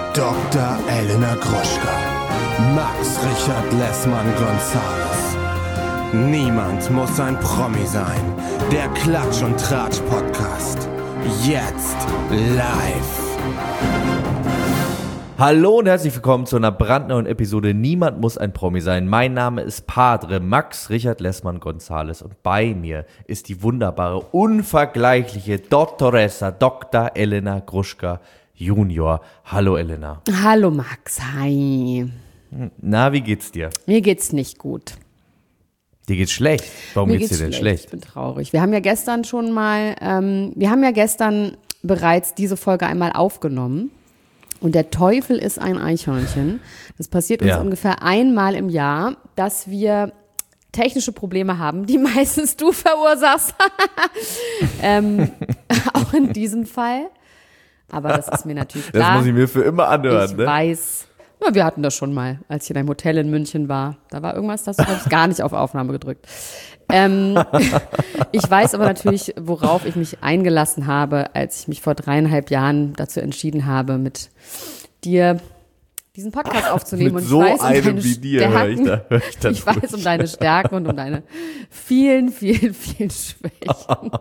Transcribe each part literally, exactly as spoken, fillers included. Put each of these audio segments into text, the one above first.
Doktor Elena Gruschka, Max Richard Lessmann-Gonzales. Niemand muss ein Promi sein. Der Klatsch und Tratsch Podcast. Jetzt live. Hallo und herzlich willkommen zu einer brandneuen Episode Niemand muss ein Promi sein. Mein Name ist Padre Max Richard Lessmann-Gonzales und bei mir ist die wunderbare, unvergleichliche Doktoressa Doktor Elena Gruschka Junior. Hallo Elena. Hallo Max, hi. Na, wie geht's dir? Mir geht's nicht gut. Dir geht's schlecht? Warum Mir geht's, geht's dir denn schlecht? schlecht? Ich bin traurig. Wir haben ja gestern schon mal, ähm, wir haben ja gestern bereits diese Folge einmal aufgenommen. Und der Teufel ist ein Eichhörnchen. Das passiert uns Ja. ungefähr einmal im Jahr, dass wir technische Probleme haben, die meistens du verursachst. ähm, auch in diesem Fall. Aber das ist mir natürlich klar. Das muss ich mir für immer anhören, Ich ne? weiß. Ja, wir hatten das schon mal, als ich in einem Hotel in München war. Da war irgendwas, das habe ich gar nicht auf Aufnahme gedrückt. Ähm, ich weiß aber natürlich, worauf ich mich eingelassen habe, als ich mich vor dreieinhalb Jahren dazu entschieden habe, mit dir diesen Podcast aufzunehmen. Mit und ich so weiß um einem deine wie dir höre ich Stärken. da- höre ich das Ich weiß um deine Stärken und um deine vielen, vielen, vielen Schwächen.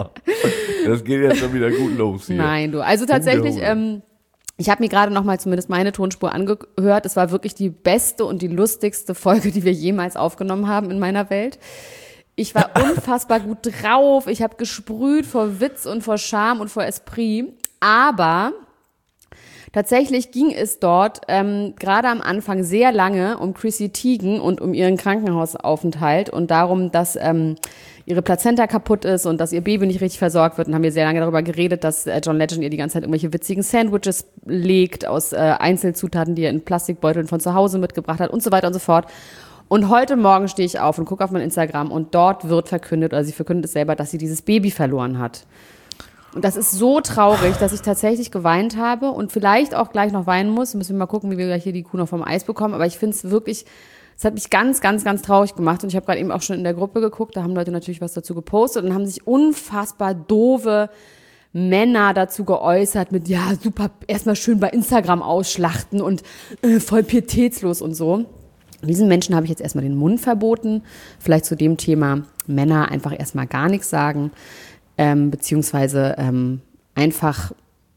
Das geht jetzt schon wieder gut los hier. Nein, du. Also tatsächlich, ähm, ich habe mir gerade noch mal zumindest meine Tonspur angehört. Es war wirklich die beste und die lustigste Folge, die wir jemals aufgenommen haben in meiner Welt. Ich war unfassbar gut drauf. Ich habe gesprüht vor Witz und vor Charme und vor Esprit. Aber tatsächlich ging es dort ähm, gerade am Anfang sehr lange um Chrissy Teigen und um ihren Krankenhausaufenthalt und darum, dass ähm, ihre Plazenta kaputt ist und dass ihr Baby nicht richtig versorgt wird. Und haben wir sehr lange darüber geredet, dass äh, John Legend ihr die ganze Zeit irgendwelche witzigen Sandwiches legt aus äh, Einzelzutaten, die er in Plastikbeuteln von zu Hause mitgebracht hat und so weiter und so fort. Und heute Morgen stehe ich auf und gucke auf mein Instagram und dort wird verkündet, oder sie verkündet es selber, dass sie dieses Baby verloren hat. Und das ist so traurig, dass ich tatsächlich geweint habe und vielleicht auch gleich noch weinen muss. Müssen wir mal gucken, wie wir gleich hier die Kuh noch vom Eis bekommen. Aber ich finde es wirklich, es hat mich ganz, ganz, ganz traurig gemacht. Und ich habe gerade eben auch schon in der Gruppe geguckt, da haben Leute natürlich was dazu gepostet und haben sich unfassbar doofe Männer dazu geäußert mit, ja, super, erstmal schön bei Instagram ausschlachten und äh, voll pietätslos und so. Diesen Menschen habe ich jetzt erstmal den Mund verboten. Vielleicht zu dem Thema Männer einfach erstmal gar nichts sagen. Ähm, beziehungsweise ähm, einfach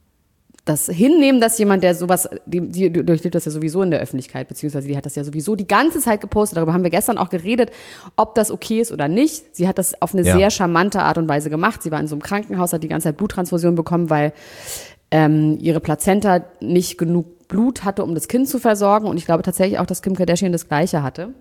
das hinnehmen, dass jemand, der sowas, die, die durchlebt das ja sowieso in der Öffentlichkeit, beziehungsweise die hat das ja sowieso die ganze Zeit gepostet. Darüber haben wir gestern auch geredet, ob das okay ist oder nicht. Sie hat das auf eine Ja. sehr charmante Art und Weise gemacht. Sie war in so einem Krankenhaus, hat die ganze Zeit Bluttransfusion bekommen, weil ähm, ihre Plazenta nicht genug Blut hatte, um das Kind zu versorgen. Und ich glaube tatsächlich auch, dass Kim Kardashian das Gleiche hatte.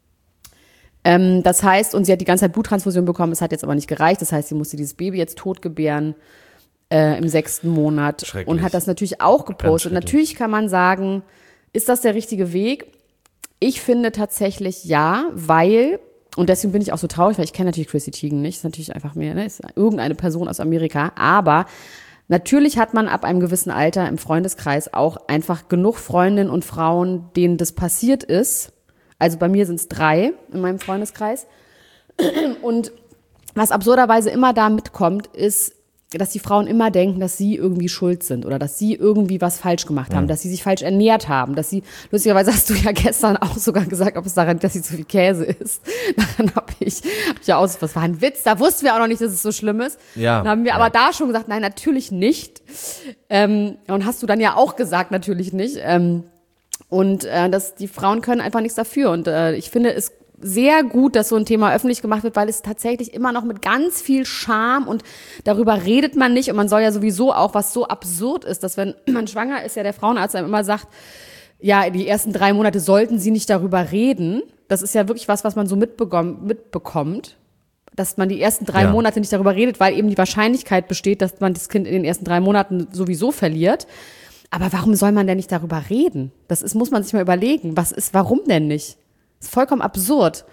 Ähm, das heißt, und sie hat die ganze Zeit Bluttransfusion bekommen, es hat jetzt aber nicht gereicht. Das heißt, sie musste dieses Baby jetzt totgebären äh, im sechsten Monat Schrecklich. und hat das natürlich auch gepostet. Und schrecklich. natürlich kann man sagen, ist das der richtige Weg? Ich finde tatsächlich ja, weil, und deswegen bin ich auch so traurig, weil ich kenne natürlich Chrissy Teigen nicht, ist natürlich einfach mehr, ne, ist irgendeine Person aus Amerika, aber natürlich hat man ab einem gewissen Alter im Freundeskreis auch einfach genug Freundinnen und Frauen, denen das passiert ist. Also bei mir sind es drei in meinem Freundeskreis. Und was absurderweise immer da mitkommt, ist, dass die Frauen immer denken, dass sie irgendwie schuld sind oder dass sie irgendwie was falsch gemacht haben, Mhm. dass sie sich falsch ernährt haben, dass sie, lustigerweise hast du ja gestern auch sogar gesagt, ob es daran liegt, dass sie zu viel Käse isst. Daran habe ich, hab ich ja aus, was war ein Witz, da wussten wir auch noch nicht, dass es so schlimm ist. Ja, Dann haben wir ja. aber da schon gesagt, nein, natürlich nicht. Ähm, und hast du dann ja auch gesagt, natürlich nicht. Ähm, und äh, dass die Frauen können einfach nichts dafür. Und äh, ich finde es sehr gut, dass so ein Thema öffentlich gemacht wird, weil es tatsächlich immer noch mit ganz viel Scham und darüber redet man nicht. Und man soll ja sowieso auch, was so absurd ist, dass wenn man schwanger ist, ja der Frauenarzt einem immer sagt, ja, die ersten drei Monate sollten sie nicht darüber reden. Das ist ja wirklich was, was man so mitbekommt, mitbekommt, dass man die ersten drei Ja. Monate nicht darüber redet, weil eben die Wahrscheinlichkeit besteht, dass man das Kind in den ersten drei Monaten sowieso verliert. Aber warum soll man denn nicht darüber reden? Das ist, muss man sich mal überlegen. Was ist, warum denn nicht? Das ist vollkommen absurd.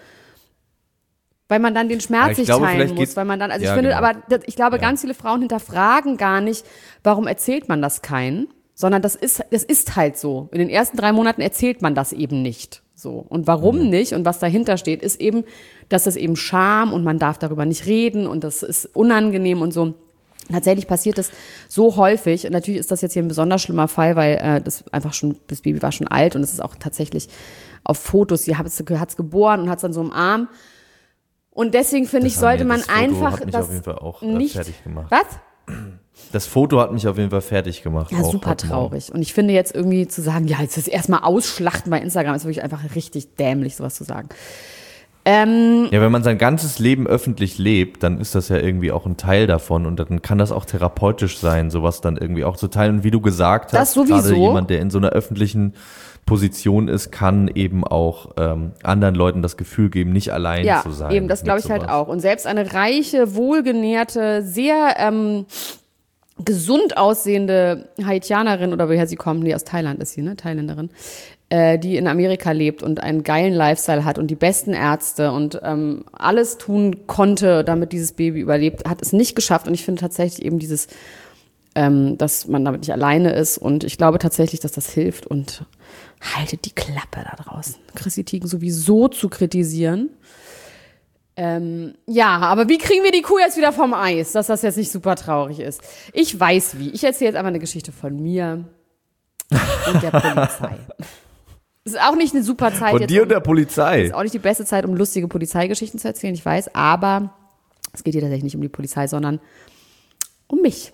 Weil man dann den Schmerz Aber ich nicht glaube, teilen vielleicht muss, geht's- weil man dann, also Ja, ich finde, genau. aber das, ich glaube, Ja. ganz viele Frauen hinterfragen gar nicht, warum erzählt man das keinen, sondern das ist, das ist halt so. In den ersten drei Monaten erzählt man das eben nicht. So. Und warum Mhm. nicht und was dahinter steht, ist eben, dass das eben Scham und man darf darüber nicht reden und das ist unangenehm und so. Tatsächlich passiert das so häufig und natürlich ist das jetzt hier ein besonders schlimmer Fall, weil äh, das einfach schon, das Baby war schon alt und es ist auch tatsächlich auf Fotos, sie hat es geboren und hat es dann so im Arm und deswegen finde ich, sollte man das Foto einfach hat mich das auf jeden Fall auch nicht, fertig gemacht. Was? Das Foto hat mich auf jeden Fall fertig gemacht. Ja, super traurig. Und ich finde jetzt irgendwie zu sagen, ja, jetzt ist erstmal ausschlachten bei Instagram, ist wirklich einfach richtig dämlich, sowas zu sagen. Ähm, ja, wenn man sein ganzes Leben öffentlich lebt, dann ist das ja irgendwie auch ein Teil davon und dann kann das auch therapeutisch sein, sowas dann irgendwie auch zu teilen. Und wie du gesagt hast, gerade jemand, der in so einer öffentlichen Position ist, kann eben auch ähm, anderen Leuten das Gefühl geben, nicht allein ja, zu sein. Ja, eben, das glaube ich sowas. Halt auch. Und selbst eine reiche, wohlgenährte, sehr ähm, gesund aussehende Haitianerin oder woher sie kommt, nee, aus Thailand ist sie, ne, Thailänderin, äh, die in Amerika lebt und einen geilen Lifestyle hat und die besten Ärzte und ähm, alles tun konnte, damit dieses Baby überlebt, hat es nicht geschafft. Und ich finde tatsächlich eben dieses, ähm, dass man damit nicht alleine ist und ich glaube tatsächlich, dass das hilft und haltet die Klappe da draußen. Chrissy Teigen sowieso zu kritisieren. Ähm, ja, aber wie kriegen wir die Kuh jetzt wieder vom Eis, dass das jetzt nicht super traurig ist? Ich weiß wie. Ich erzähle jetzt einfach eine Geschichte von mir und der Polizei. Es ist auch nicht eine super Zeit. Von jetzt dir um, und der Polizei. Es ist auch nicht die beste Zeit, um lustige Polizeigeschichten zu erzählen, ich weiß. Aber es geht hier tatsächlich nicht um die Polizei, sondern um mich.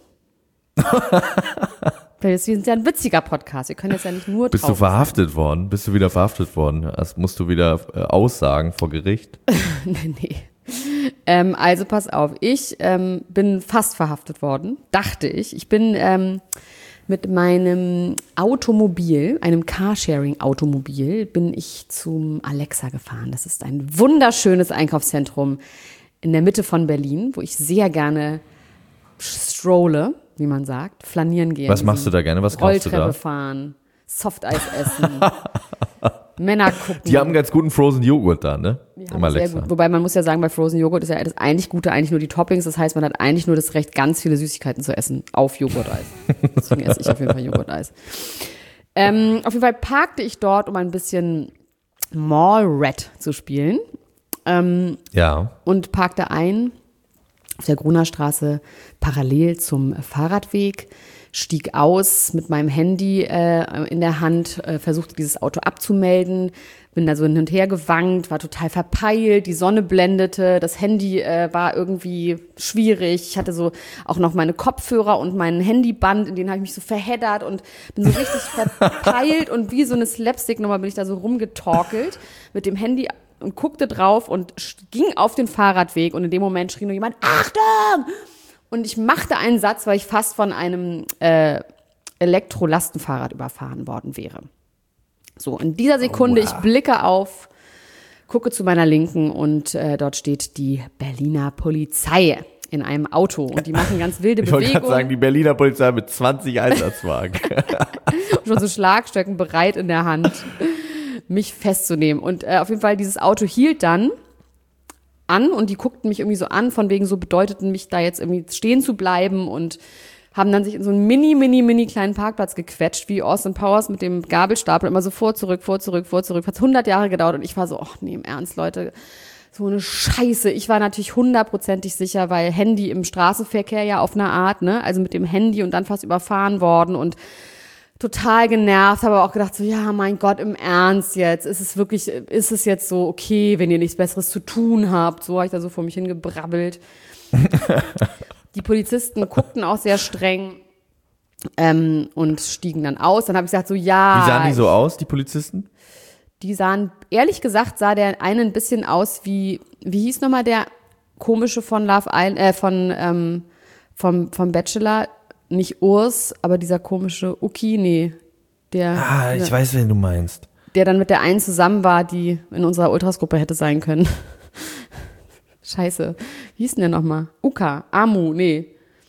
Wir sind ja ein witziger Podcast. Wir können jetzt ja nicht nur Bist du verhaftet sein. worden? Bist du wieder verhaftet worden? Das musst du wieder äh, aussagen vor Gericht. nee, nee. Ähm, also pass auf. Ich ähm, bin fast verhaftet worden, dachte ich. Ich bin ähm, mit meinem Automobil, einem Carsharing-Automobil, bin ich zum Alexa gefahren. Das ist ein wunderschönes Einkaufszentrum in der Mitte von Berlin, wo ich sehr gerne strolle, wie man sagt, flanieren gehen. Was machst du da gerne? Was kaufst du da? Rolltreppe fahren, Softeis essen, Männer gucken. Die haben ganz guten Frozen Joghurt da, ne? Im Alexa. Sehr gut. Wobei man muss ja sagen, bei Frozen Joghurt ist ja das eigentlich Gute eigentlich nur die Toppings. Das heißt, man hat eigentlich nur das Recht, ganz viele Süßigkeiten zu essen auf Joghurteis. Deswegen esse ich auf jeden Fall Joghurteis. Ähm, auf jeden Fall parkte ich dort, um ein bisschen Mall Rat zu spielen. Ähm, ja. Und parkte ein auf der Grunerstraße parallel zum Fahrradweg, stieg aus mit meinem Handy äh, in der Hand, äh, versuchte dieses Auto abzumelden, bin da so hin und her gewankt, war total verpeilt, die Sonne blendete, das Handy äh, war irgendwie schwierig, ich hatte so auch noch meine Kopfhörer und mein Handyband, in denen habe ich mich so verheddert und bin so richtig verpeilt und wie so eine Slapstick-Nummer bin ich da so rumgetorkelt mit dem Handy und guckte drauf und ging auf den Fahrradweg und in dem Moment schrie nur jemand, Achtung! Und ich machte einen Satz, weil ich fast von einem äh, Elektrolastenfahrrad überfahren worden wäre. So, in dieser Sekunde, oh, wow. Ich blicke auf, gucke zu meiner Linken und äh, dort steht die Berliner Polizei in einem Auto und die machen ganz wilde ich Bewegungen. Ich wollte gerade sagen, die Berliner Polizei mit zwanzig Einsatzwagen. Schon so Schlagstöcken bereit in der Hand, mich festzunehmen. Und äh, auf jeden Fall, dieses Auto hielt dann an und die guckten mich irgendwie so an, von wegen so bedeuteten mich da jetzt irgendwie stehen zu bleiben und haben dann sich in so einen mini, mini, mini kleinen Parkplatz gequetscht, wie Austin Powers mit dem Gabelstapel, immer so vor, zurück, vor, zurück, vor, zurück. Hat hundert Jahre gedauert und ich war so, ach nee, im Ernst, Leute, so eine Scheiße. Ich war natürlich hundertprozentig sicher, weil Handy im Straßenverkehr ja auf eine Art, ne, also mit dem Handy und dann fast überfahren worden und total genervt, habe aber auch gedacht so, ja, mein Gott, im Ernst jetzt, ist es wirklich, ist es jetzt so okay, wenn ihr nichts Besseres zu tun habt, so habe ich da so vor mich hingebrabbelt. Die Polizisten guckten auch sehr streng ähm, und stiegen dann aus, dann habe ich gesagt so, ja. Wie sahen die so aus, die Polizisten? Die sahen, ehrlich gesagt, sah der eine ein bisschen aus wie, wie hieß nochmal der komische von Love Island, äh, von, ähm, vom, vom Bachelor, nicht Urs, aber dieser komische Uki, nee, der. Ah, ich der, weiß, wen du meinst. Der dann mit der einen zusammen war, die in unserer Ultras-Gruppe hätte sein können. Scheiße. Wie hieß denn der nochmal? Uka, Amu, nee.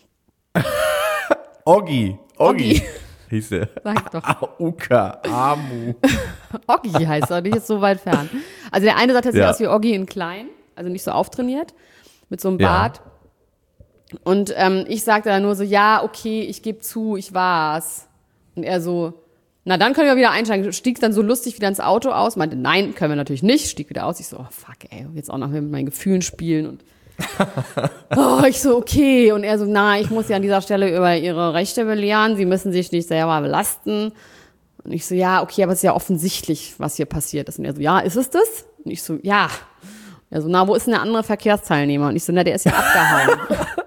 Oggi, Oggi. Hieß der. Sag doch. Ah, Uka, Amu. Oggi heißt er, nicht jetzt so weit fern. Also der eine sah tatsächlich ja aus wie Oggi in klein, also nicht so auftrainiert, mit so einem Bart. Ja. Und ähm, ich sagte dann nur so, ja, okay, ich gebe zu, ich war's. Und er so, na dann können wir wieder einsteigen. Stieg dann so lustig wieder ins Auto aus, meinte, nein, können wir natürlich nicht. Stieg wieder aus. Ich so, oh fuck, ey, jetzt auch noch mit meinen Gefühlen spielen. Und Oh, ich so, okay. Und er so, na, ich muss Sie an dieser Stelle über Ihre Rechte belehren. Sie müssen sich nicht selber belasten. Und ich so, ja, okay, aber es ist ja offensichtlich, was hier passiert ist. Und er so, ja, ist es das? Und ich so, ja. Und er so, na, wo ist denn der andere Verkehrsteilnehmer? Und ich so, na, der ist ja abgehauen.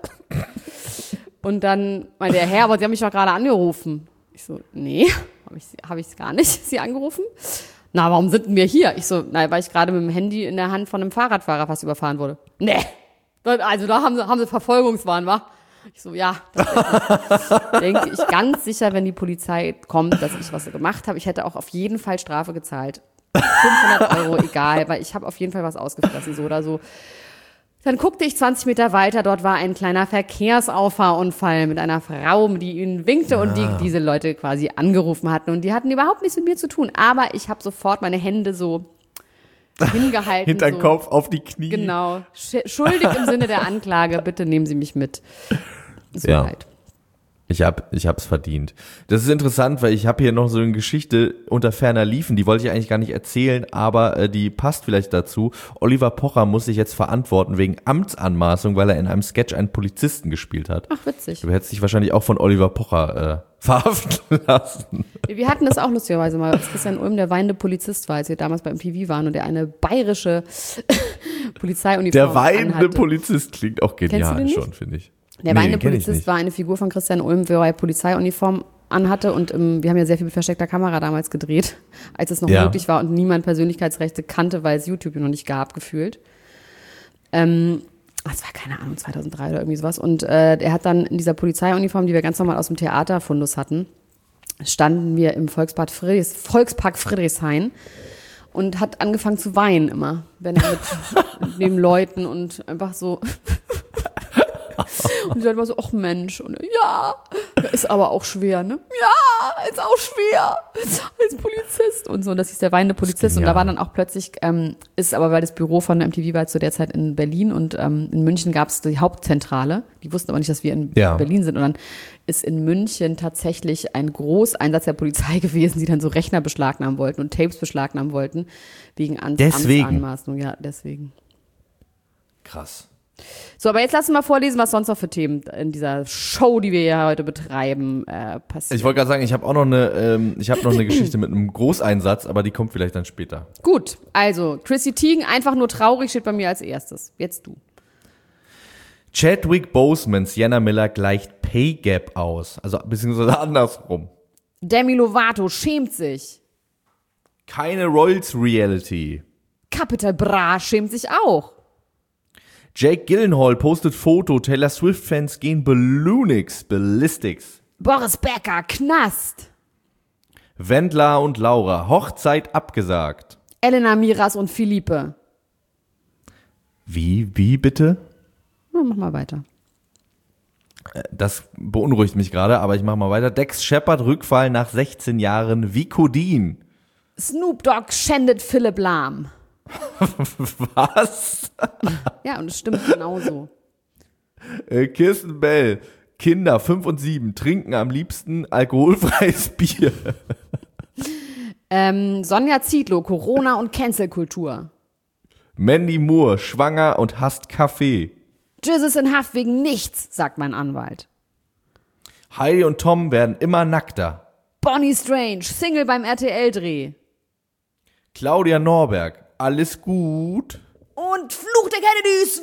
Und dann meinte der Herr, aber Sie haben mich doch gerade angerufen. Ich so, nee, habe ich, hab ich gar nicht Sie angerufen. Na, warum sind denn wir hier? Ich so, na, weil ich gerade mit dem Handy in der Hand von einem Fahrradfahrer fast überfahren wurde. Nee, also da haben sie, haben sie Verfolgungswahn, wa? Ich so, ja, das denke ich ganz sicher, wenn die Polizei kommt, dass ich was gemacht habe. Ich hätte auch auf jeden Fall Strafe gezahlt. fünfhundert Euro, egal, weil ich habe auf jeden Fall was ausgefressen, so oder so. Dann guckte ich zwanzig Meter weiter, dort war ein kleiner Verkehrsauffahrunfall mit einer Frau, die ihnen winkte ja. und die diese Leute quasi angerufen hatten. Und die hatten überhaupt nichts mit mir zu tun. Aber ich habe sofort meine Hände so hingehalten. Hinter den so. Kopf auf die Knie. Genau. Schuldig im Sinne der Anklage, bitte nehmen Sie mich mit. So ja. halt. Ich hab, ich hab's verdient. Das ist interessant, weil ich habe hier noch so eine Geschichte unter ferner Liefen, die wollte ich eigentlich gar nicht erzählen, aber äh, die passt vielleicht dazu. Oliver Pocher muss sich jetzt verantworten wegen Amtsanmaßung, weil er in einem Sketch einen Polizisten gespielt hat. Ach, witzig. Du hättest dich wahrscheinlich auch von Oliver Pocher äh, verhaften lassen. Wir hatten das auch lustigerweise mal, als Christian Ulm der weinende Polizist war, als wir damals beim P V waren und der eine bayerische Polizeiuniform Der weinende anhatte. Polizist klingt auch genial schon, finde ich. Der nee, weinende kenn Polizist war eine Figur von Christian Ulm, der er Polizeiuniform anhatte und ähm, wir haben ja sehr viel mit versteckter Kamera damals gedreht, als es noch ja. möglich war und niemand Persönlichkeitsrechte kannte, weil es YouTube noch nicht gab, gefühlt. Ähm, das war keine Ahnung, zweitausenddrei oder irgendwie sowas. Und äh, er hat dann in dieser Polizeiuniform, die wir ganz normal aus dem Theaterfundus hatten, standen wir im Volkspark, Friedrichs, Volkspark Friedrichshain und hat angefangen zu weinen immer, wenn er mit neben Leuten und einfach so... Und die Leute war so, ach Mensch, und ja, ist aber auch schwer, ne? Ja, ist auch schwer, als Polizist und so. Und das hieß der weinende Polizist. Und da war dann auch plötzlich, ähm, ist aber, weil das Büro von M T V war zu der Zeit in Berlin und ähm, in München gab es die Hauptzentrale. Die wussten aber nicht, dass wir in ja. Berlin sind. Und dann ist in München tatsächlich ein Großeinsatz der Polizei gewesen, die dann so Rechner beschlagnahmen wollten und Tapes beschlagnahmen wollten, wegen An- Amtsanmaßung. Ja, deswegen. Krass. So, aber jetzt lass uns mal vorlesen, was sonst noch für Themen in dieser Show, die wir hier heute betreiben, äh, passiert. Ich wollte gerade sagen, ich habe auch noch eine, ähm, ich habe noch eine Geschichte mit einem Großeinsatz, aber die kommt vielleicht dann später. Gut, also Chrissy Teigen, einfach nur traurig, steht bei mir als erstes. Jetzt du. Chadwick Boseman, Sienna Miller gleicht Pay Gap aus, also beziehungsweise andersrum. Demi Lovato schämt sich. Keine Royals Reality. Capital Bra schämt sich auch. Jake Gyllenhaal postet Foto, Taylor Swift-Fans gehen Balloonix, Ballistics. Boris Becker, Knast. Wendler und Laura, Hochzeit abgesagt. Elena Miras und Philippe. Wie, wie bitte? Na, mach mal weiter. Das beunruhigt mich gerade, aber ich mach mal weiter. Dex Shepard, Rückfall nach sechzehn Jahren, Vicodin. Snoop Dogg schändet Philipp Lahm. Was? Ja, und es stimmt genauso. Äh, Kirsten Bell, Kinder fünf und sieben trinken am liebsten alkoholfreies Bier. Ähm, Sonja Zietlow, Corona und Cancelkultur. Mandy Moore, schwanger und hasst Kaffee. Jizz ist in Haft wegen nichts, sagt mein Anwalt. Heidi und Tom werden immer nackter. Bonnie Strange, Single beim R T L-Dreh. Claudia Norberg, alles gut. Und Fluch der Kennedys,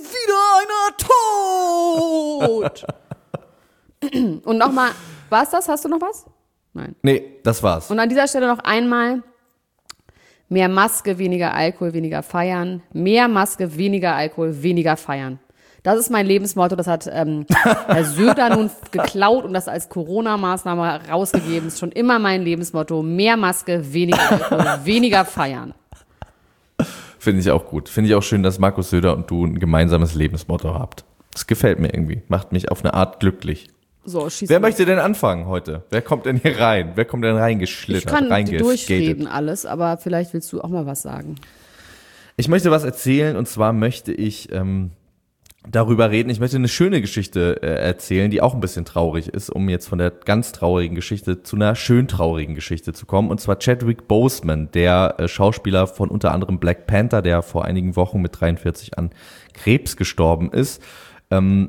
wieder einer tot. Und nochmal, war's das? Hast du noch was? Nein. Nee, das war's. Und an dieser Stelle noch einmal, mehr Maske, weniger Alkohol, weniger feiern. Mehr Maske, weniger Alkohol, weniger feiern. Das ist mein Lebensmotto, das hat ähm, Herr Söder nun geklaut und das als Corona-Maßnahme rausgegeben. Ist schon immer mein Lebensmotto, mehr Maske, weniger Alkohol, weniger feiern. Finde ich auch gut. Finde ich auch schön, dass Markus Söder und du ein gemeinsames Lebensmotto habt. Das gefällt mir irgendwie. Macht mich auf eine Art glücklich. So, schieß Wer los. möchte denn anfangen heute? Wer kommt denn hier rein? Wer kommt denn reingeschlittert? Ich kann reingeskatet? durchreden alles, aber vielleicht willst du auch mal was sagen. Ich möchte was erzählen und zwar möchte ich ähm, darüber reden. Ich möchte eine schöne Geschichte äh, erzählen, die auch ein bisschen traurig ist, um jetzt von der ganz traurigen Geschichte zu einer schön traurigen Geschichte zu kommen. Und zwar Chadwick Boseman, der äh, Schauspieler von unter anderem Black Panther, der vor einigen Wochen mit dreiundvierzig an Krebs gestorben ist. Ähm,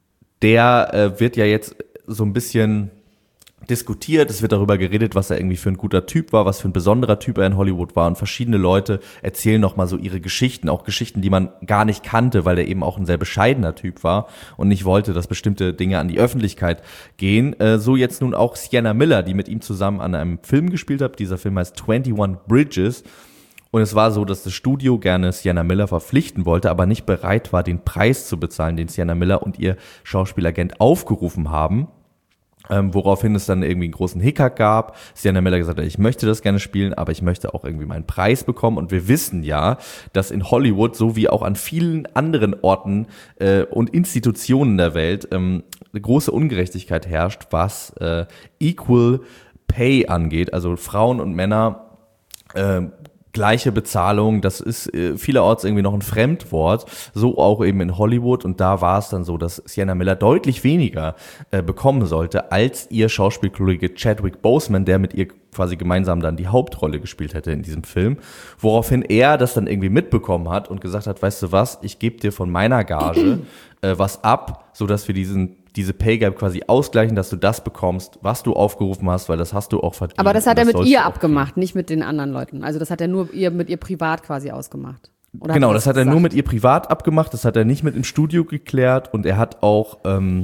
der äh, wird ja jetzt so ein bisschen diskutiert, es wird darüber geredet, was er irgendwie für ein guter Typ war, was für ein besonderer Typ er in Hollywood war, und verschiedene Leute erzählen nochmal so ihre Geschichten, auch Geschichten, die man gar nicht kannte, weil er eben auch ein sehr bescheidener Typ war und nicht wollte, dass bestimmte Dinge an die Öffentlichkeit gehen. Äh, so jetzt nun auch Sienna Miller, die mit ihm zusammen an einem Film gespielt hat. Dieser Film heißt einundzwanzig Bridges. Und es war so, dass das Studio gerne Sienna Miller verpflichten wollte, aber nicht bereit war, den Preis zu bezahlen, den Sienna Miller und ihr Schauspielagent aufgerufen haben. Ähm, woraufhin es dann irgendwie einen großen Hickhack gab. Sienna Miller gesagt hat, ich möchte das gerne spielen, aber ich möchte auch irgendwie meinen Preis bekommen. Und wir wissen ja, dass in Hollywood, so wie auch an vielen anderen Orten äh, und Institutionen der Welt, ähm, eine große Ungerechtigkeit herrscht, was äh, Equal Pay angeht. Also Frauen und Männer äh, gleiche Bezahlung, das ist äh, vielerorts irgendwie noch ein Fremdwort, so auch eben in Hollywood, und da war es dann so, dass Sienna Miller deutlich weniger äh, bekommen sollte als ihr Schauspielkollege Chadwick Boseman, der mit ihr quasi gemeinsam dann die Hauptrolle gespielt hätte in diesem Film, woraufhin er das dann irgendwie mitbekommen hat und gesagt hat, weißt du was, ich gebe dir von meiner Gage äh, was ab, sodass wir diesen diese Pay Gap quasi ausgleichen, dass du das bekommst, was du aufgerufen hast, weil das hast du auch verdient. Aber das hat er mit ihr abgemacht, nicht mit den anderen Leuten. Also das hat er nur ihr mit ihr privat quasi ausgemacht. Oder genau, hat das hat er nur mit ihr privat abgemacht, das hat er nicht mit im Studio geklärt, und er hat auch ähm,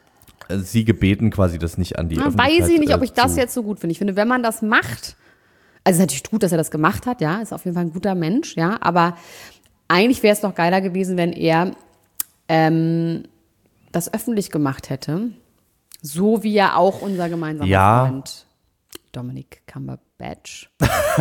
sie gebeten, quasi das nicht an die ja, Öffentlichkeit. Weiß ich nicht, ob ich äh, das jetzt so gut finde. Ich finde, wenn man das macht, also es ist natürlich gut, dass er das gemacht hat, ja, ist auf jeden Fall ein guter Mensch, ja, aber eigentlich wäre es noch geiler gewesen, wenn er ähm, das öffentlich gemacht hätte, so wie ja auch unser gemeinsamer ja. Freund Dominic Cumberbatch.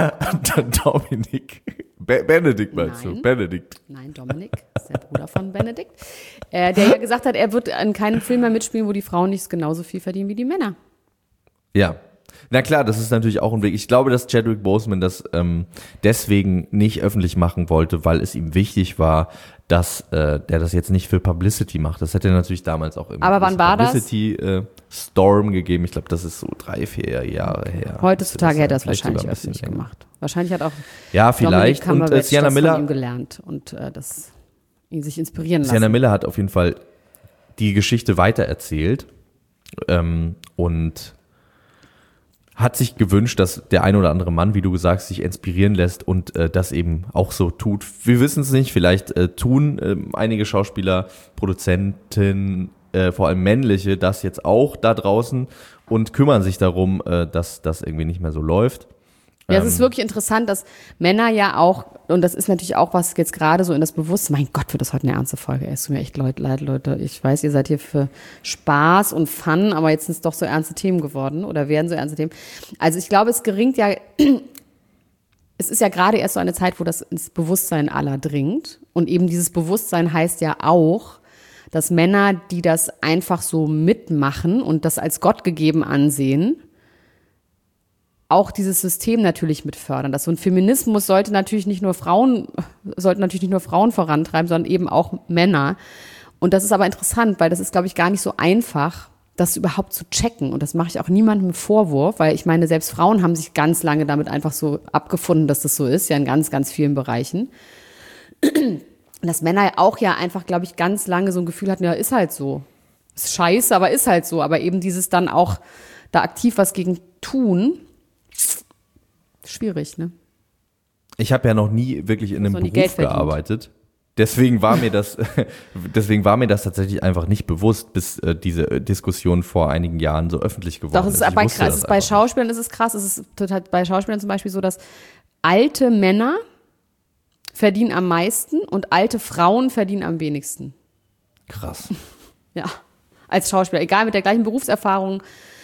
Dominic. Be- Benedikt meinst Nein. du? Benedikt. Nein, Dominic ist der Bruder von Benedikt. Äh, der ja gesagt hat, er wird in keinem Film mehr mitspielen, wo die Frauen nicht genauso viel verdienen wie die Männer. Ja. Na klar, das ist natürlich auch ein Weg. Ich glaube, dass Chadwick Boseman das ähm, deswegen nicht öffentlich machen wollte, weil es ihm wichtig war, dass äh, der das jetzt nicht für Publicity macht. Das hätte er natürlich damals auch immer Aber wann war das? Publicity äh, Storm gegeben. Ich glaube, das ist so drei, vier Jahre her. Heutzutage hätte er es Vielleicht wahrscheinlich sogar ein bisschen öffentlich länger. gemacht. Wahrscheinlich hat auch Ja, vielleicht. Dominic Und äh, Sienna das Miller, von ihm gelernt und äh, das ihn sich inspirieren lassen. Sienna Miller hat auf jeden Fall die Geschichte weitererzählt ähm, und hat sich gewünscht, dass der ein oder andere Mann, wie du gesagt hast, sich inspirieren lässt und äh, das eben auch so tut. Wir wissen es nicht, vielleicht äh, tun äh, einige Schauspieler, Produzenten, äh, vor allem männliche, das jetzt auch da draußen und kümmern sich darum, äh, dass das irgendwie nicht mehr so läuft. Ja, es ist wirklich interessant, dass Männer ja auch, und das ist natürlich auch was jetzt gerade so in das Bewusstsein, mein Gott, wird das heute eine ernste Folge, es tut mir echt leid, leid, Leute, ich weiß, ihr seid hier für Spaß und Fun, aber jetzt sind es doch so ernste Themen geworden oder werden so ernste Themen. Also ich glaube, es gelingt ja, es ist ja gerade erst so eine Zeit, wo das ins Bewusstsein aller dringt, und eben dieses Bewusstsein heißt ja auch, dass Männer, die das einfach so mitmachen und das als Gott gegeben ansehen, auch dieses System natürlich mit fördern. Das so ein Feminismus sollte natürlich nicht nur Frauen, sollten natürlich nicht nur Frauen vorantreiben, sondern eben auch Männer. Und das ist aber interessant, weil das ist, glaube ich, gar nicht so einfach, das überhaupt zu checken. Und das mache ich auch niemandem Vorwurf, weil ich meine, selbst Frauen haben sich ganz lange damit einfach so abgefunden, dass das so ist, ja in ganz, ganz vielen Bereichen. Dass Männer auch ja einfach, glaube ich, ganz lange so ein Gefühl hatten, ja, ist halt so. Ist scheiße, aber ist halt so. Aber eben dieses dann auch da aktiv was gegen tun, schwierig, ne? Ich habe ja noch nie wirklich in einem So, die Beruf Geld verdient. gearbeitet. Deswegen war mir das, deswegen war mir das tatsächlich einfach nicht bewusst, bis äh, diese Diskussion vor einigen Jahren so öffentlich geworden Doch, es ist. ist Ich bei, wusste krass, das es ist bei einfach Schauspielern ist es krass. Es ist total, bei Schauspielern zum Beispiel so, dass alte Männer verdienen am meisten und alte Frauen verdienen am wenigsten. nicht. Krass. Ja, als Schauspieler, egal mit der gleichen Berufserfahrung.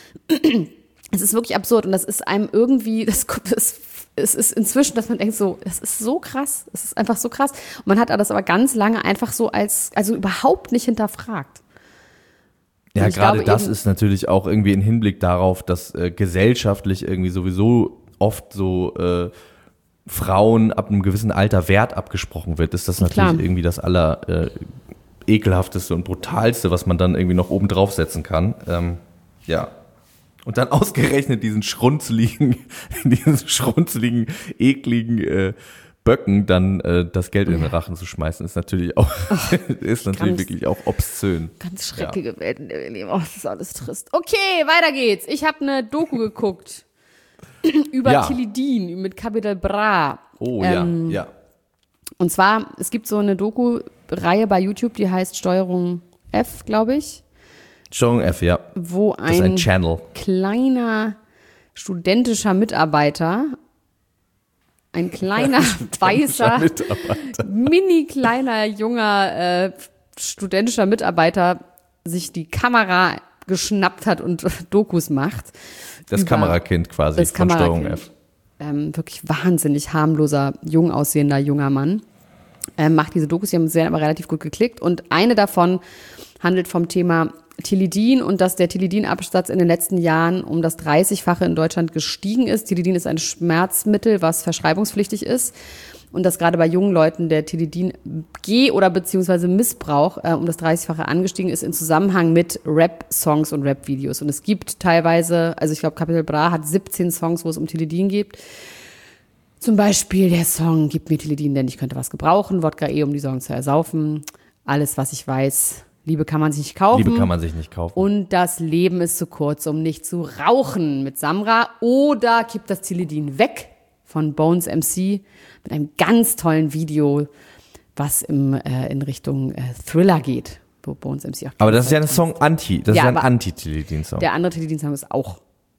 Es ist wirklich absurd und das ist einem irgendwie, das, das es ist inzwischen, dass man denkt so, das ist so krass, es ist einfach so krass. Und man hat das aber ganz lange einfach so als, also überhaupt nicht hinterfragt. Ja, ich gerade glaube das eben- ist natürlich auch irgendwie ein Hinblick darauf, dass äh, gesellschaftlich irgendwie sowieso oft so äh, Frauen ab einem gewissen Alter Wert abgesprochen wird. Ist das natürlich Klar. irgendwie das aller äh, ekelhafteste und brutalste, was man dann irgendwie noch oben draufsetzen kann. Ähm, ja. Und dann ausgerechnet diesen schrunzeligen, diesen schrunzeligen, ekligen äh, Böcken dann äh, das Geld in den Rachen zu schmeißen, ist natürlich auch, Ach, ist natürlich ganz, wirklich auch obszön. Ganz schreckliche ja. Welt, in der wir leben. Oh, das ist alles trist. Okay, weiter geht's. Ich habe eine Doku geguckt über ja. Tilidin mit Capital Bra. Oh ähm, ja, ja. Und zwar, es gibt so eine Doku-Reihe bei YouTube, die heißt Steuerung F, glaube ich. Steuerung F, ja. Wo ein, das ist ein Channel. kleiner studentischer Mitarbeiter, ein kleiner, weißer, mini kleiner, junger äh, studentischer Mitarbeiter sich die Kamera geschnappt hat und Dokus macht. Das über, Kamerakind quasi das von Kamerakind. Steuerung F. Ähm, wirklich wahnsinnig harmloser, jung aussehender junger Mann. Ähm, macht diese Dokus, die haben sehr aber relativ gut geklickt. Und eine davon handelt vom Thema Tilidin und dass der Tilidin-Absatz in den letzten Jahren um das dreißigfache in Deutschland gestiegen ist. Tilidin ist ein Schmerzmittel, was verschreibungspflichtig ist. Und dass gerade bei jungen Leuten der Tilidin-Geh- oder beziehungsweise Missbrauch äh, um das dreißigfache angestiegen ist im Zusammenhang mit Rap-Songs und Rap-Videos. Und es gibt teilweise, also ich glaube, Capital Bra hat siebzehn Songs, wo es um Tilidin geht. Zum Beispiel der Song Gib mir Tilidin, denn ich könnte was gebrauchen. Wodka E, um die Sorgen zu ersaufen. Alles, was ich weiß. Liebe kann man sich nicht kaufen. Liebe kann man sich nicht kaufen. Und das Leben ist zu kurz, um nicht zu rauchen mit Samra. Oder Gib das Tilidin weg von Bones M C mit einem ganz tollen Video, was im, äh, in Richtung äh, Thriller geht, wo Bones M C auch. Aber das ist ja ein Song Anti, das ja, ist ja ein Anti-Tilidin-Song. Der andere Tilidin-Song ist auch.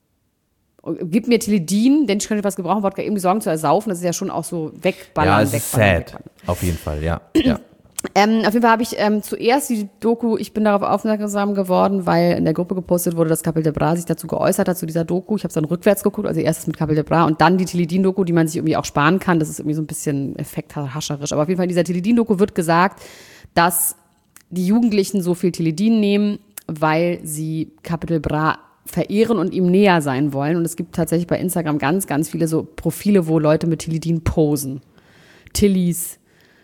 Gib mir Tilidin, denn ich könnte was gebrauchen, Wodka eben die Sorgen zu ersaufen. Das ist ja schon auch so wegballern. Ja, es wegballern, ist sad. wegballern. Auf jeden Fall, ja. ja. Ähm, auf jeden Fall habe ich ähm, zuerst die Doku, ich bin darauf aufmerksam geworden, weil in der Gruppe gepostet wurde, dass Capital Bra sich dazu geäußert hat, zu dieser Doku. Ich habe es dann rückwärts geguckt, also erstes mit Capital Bra und dann die Tilidin-Doku, die man sich irgendwie auch sparen kann. Das ist irgendwie so ein bisschen effekthascherisch. Aber auf jeden Fall in dieser Tilidin-Doku wird gesagt, dass die Jugendlichen so viel Tilidin nehmen, weil sie Capital Bra verehren und ihm näher sein wollen. Und es gibt tatsächlich bei Instagram ganz, ganz viele so Profile, wo Leute mit Tilidin posen. Tillis.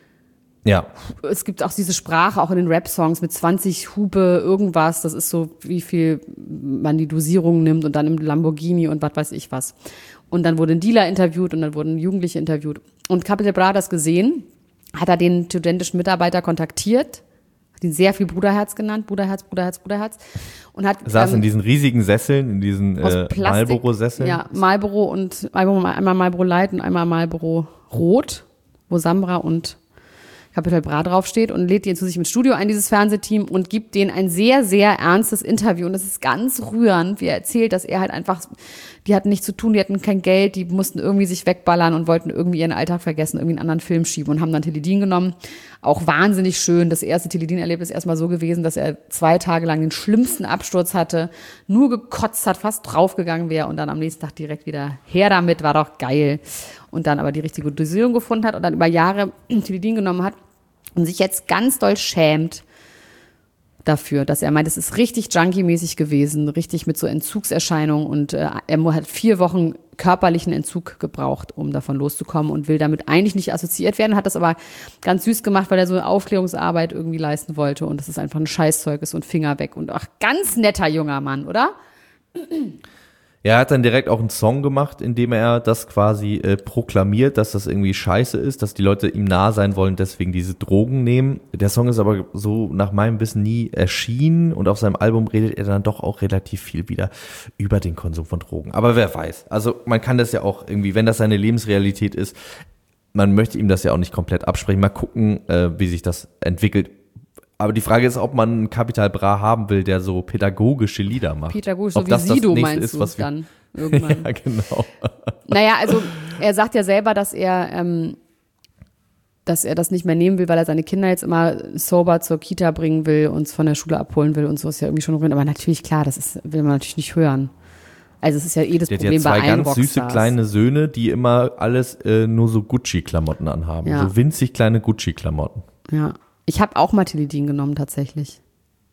Ja. Es gibt auch diese Sprache, auch in den Rap-Songs mit zwanzig Hupe, irgendwas. Das ist so, wie viel man die Dosierung nimmt und dann im Lamborghini und was weiß ich was. Und dann wurde ein Dealer interviewt und dann wurden Jugendliche interviewt. Und Capital Bra hat das gesehen, hat er den studentischen Mitarbeiter kontaktiert, hat ihn sehr viel Bruderherz genannt, Bruderherz, Bruderherz, Bruderherz. Und hat, saß ähm, in diesen riesigen Sesseln, in diesen äh, Marlboro-Sesseln. Ja, Marlboro und einmal Marlboro Light und einmal Marlboro Rot, wo Samra und Capital Bra draufsteht und lädt ihn zu sich ins Studio ein, dieses Fernsehteam, und gibt denen ein sehr, sehr ernstes Interview. Und das ist ganz rührend, wie er erzählt, dass er halt einfach, die hatten nichts zu tun, die hatten kein Geld, die mussten irgendwie sich wegballern und wollten irgendwie ihren Alltag vergessen, irgendwie einen anderen Film schieben und haben dann Tilidin genommen. Auch wahnsinnig schön. Das erste Tilidin-Erlebnis ist erstmal so gewesen, dass er zwei Tage lang den schlimmsten Absturz hatte, nur gekotzt hat, fast draufgegangen wäre und dann am nächsten Tag direkt wieder her damit, war doch geil. Und dann aber die richtige Dosierung gefunden hat und dann über Jahre Tilidin genommen hat und sich jetzt ganz doll schämt dafür, dass er meint, es ist richtig Junkie-mäßig gewesen, richtig mit so Entzugserscheinungen und äh, er hat vier Wochen körperlichen Entzug gebraucht, um davon loszukommen und will damit eigentlich nicht assoziiert werden, hat das aber ganz süß gemacht, weil er so eine Aufklärungsarbeit irgendwie leisten wollte und das ist einfach ein Scheißzeug ist und Finger weg und ach, ganz netter junger Mann, oder? Ja, er hat dann direkt auch einen Song gemacht, in dem er das quasi äh, proklamiert, dass das irgendwie scheiße ist, dass die Leute ihm nah sein wollen, deswegen diese Drogen nehmen. Der Song ist aber so nach meinem Wissen nie erschienen und auf seinem Album redet er dann doch auch relativ viel wieder über den Konsum von Drogen. Aber wer weiß, also man kann das ja auch irgendwie, wenn das seine Lebensrealität ist, man möchte ihm das ja auch nicht komplett absprechen. Mal gucken, äh, wie sich das entwickelt. Aber die Frage ist, ob man einen Capital Bra haben will, der so pädagogische Lieder macht. Pädagogisch, ob so wie Sido meinst ist, du was wir dann irgendwann. Ja, genau. Naja, also er sagt ja selber, dass er, ähm, dass er das nicht mehr nehmen will, weil er seine Kinder jetzt immer sober zur Kita bringen will, uns von der Schule abholen will und so ist ja irgendwie schon drin. Aber natürlich, klar, das ist, will man natürlich nicht hören. Also es ist ja eh das der Problem bei allen Rockstars. Der hat ja zwei ganz süße kleine Söhne, die immer alles äh, nur so Gucci-Klamotten anhaben. Ja. So winzig kleine Gucci-Klamotten. Ja. Ich habe auch mal Tilidin genommen, tatsächlich.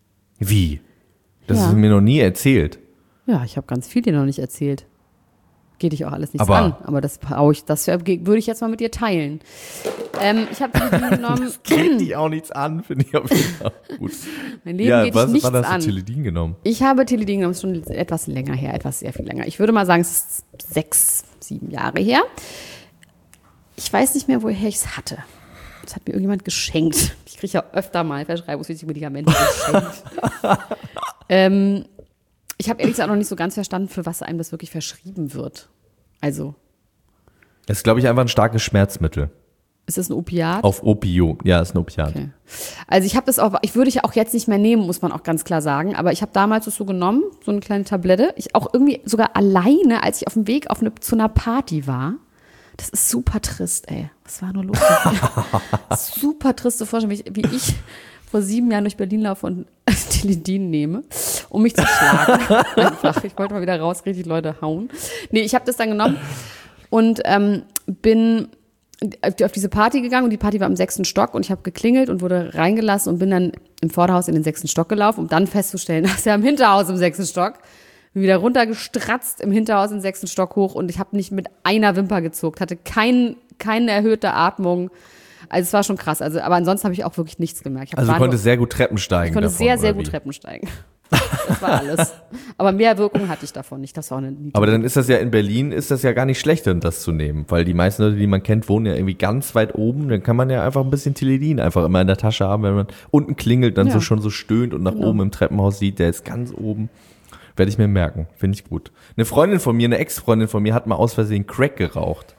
Wie? Das Ja. hast du mir noch nie erzählt. Ja, ich habe ganz viel dir noch nicht erzählt. geht dich auch alles nichts aber an. Aber das, ich, das würde ich jetzt mal mit dir teilen. Ähm, ich habe Teledin genommen. Das geht dich auch nichts an, finde ich auf jeden Fall gut. Mein Leben ja, geht was, dich nichts wann hast an. du Teledin genommen? Ich habe Teledin genommen, ist schon etwas länger her, etwas sehr viel länger. Ich würde mal sagen, es ist sechs, sieben Jahre her. Ich weiß nicht mehr, woher ich es hatte. Das hat mir irgendjemand geschenkt. Ich kriege ja öfter mal verschreibungswidrige Medikamente geschenkt. ähm, ich habe ehrlich gesagt noch nicht so ganz verstanden, für was einem das wirklich verschrieben wird. Also. Das ist, glaube ich, einfach ein starkes Schmerzmittel. Ist das ein Opiat? Auf Opio, ja, ist ein Opiat. Okay. Also ich habe das auch, ich würde ich auch jetzt nicht mehr nehmen, muss man auch ganz klar sagen, aber ich habe damals das so genommen, so eine kleine Tablette. Ich auch irgendwie sogar alleine, als ich auf dem Weg auf eine, zu einer Party war. Das ist super trist, ey. Was war nur los? Super triste Vorstellung, wie ich vor sieben Jahren durch Berlin laufe und Teledin nehme, um mich zu schlagen. Einfach. Ich wollte mal wieder raus, richtig Leute hauen. Nee, ich habe das dann genommen und ähm, bin auf diese Party gegangen und die Party war im sechsten Stock und ich habe geklingelt und wurde reingelassen und bin dann im Vorderhaus in den sechsten Stock gelaufen, um dann festzustellen, dass er im Hinterhaus im sechsten Stock bin wieder runtergestratzt im Hinterhaus im sechsten Stock hoch und ich habe nicht mit einer Wimper gezuckt, hatte kein, keine erhöhte Atmung. Also es war schon krass. Also, aber ansonsten habe ich auch wirklich nichts gemerkt. Also du konntest sehr gut Treppen steigen. Ich konnte davon, sehr, sehr wie? gut Treppen steigen. Das war alles. Aber mehr Wirkung hatte ich davon nicht. Das war auch eine Aber dann ist das ja in Berlin, ist das ja gar nicht schlecht, das zu nehmen. Weil die meisten Leute, die man kennt, wohnen ja irgendwie ganz weit oben. Dann kann man ja einfach ein bisschen Teledin einfach immer in der Tasche haben, wenn man unten klingelt, dann Ja. so schon so stöhnt und nach Genau. oben im Treppenhaus sieht, der ist ganz oben. Werde ich mir merken. Finde ich gut. Eine Freundin von mir, eine Ex-Freundin von mir hat mal aus Versehen Crack geraucht.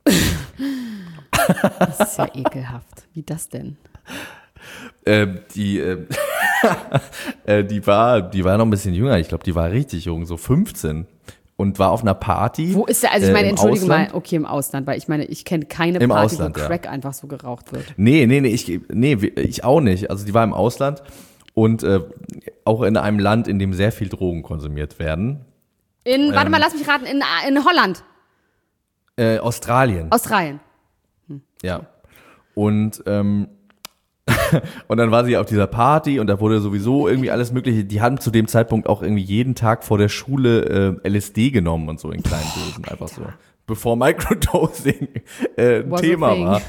Das ist ja ekelhaft. Wie das denn? Ähm, die, ähm, äh, die war, die war noch ein bisschen jünger. Ich glaube, die war richtig jung, so fünfzehn. Und war auf einer Party. Wo ist der, also ich meine, äh, im entschuldige Ausland. mal, okay, im Ausland, weil ich meine, ich kenne keine Im Party, Ausland, wo ja. Crack einfach so geraucht wird. Nee, nee, nee, ich, nee, ich auch nicht. Also die war im Ausland und äh, auch in einem Land, in dem sehr viel Drogen konsumiert werden. In, warte Ähm. mal, lass mich raten, in, in Holland, Äh, Australien. Australien. Ja. Und, ähm, und dann war sie auf dieser Party und da wurde sowieso irgendwie alles Mögliche. Die haben zu dem Zeitpunkt auch irgendwie jeden Tag vor der Schule äh, L S D genommen und so in kleinen Dosen, einfach so. Bevor Microdosing äh, ein Was a Thema thing. war.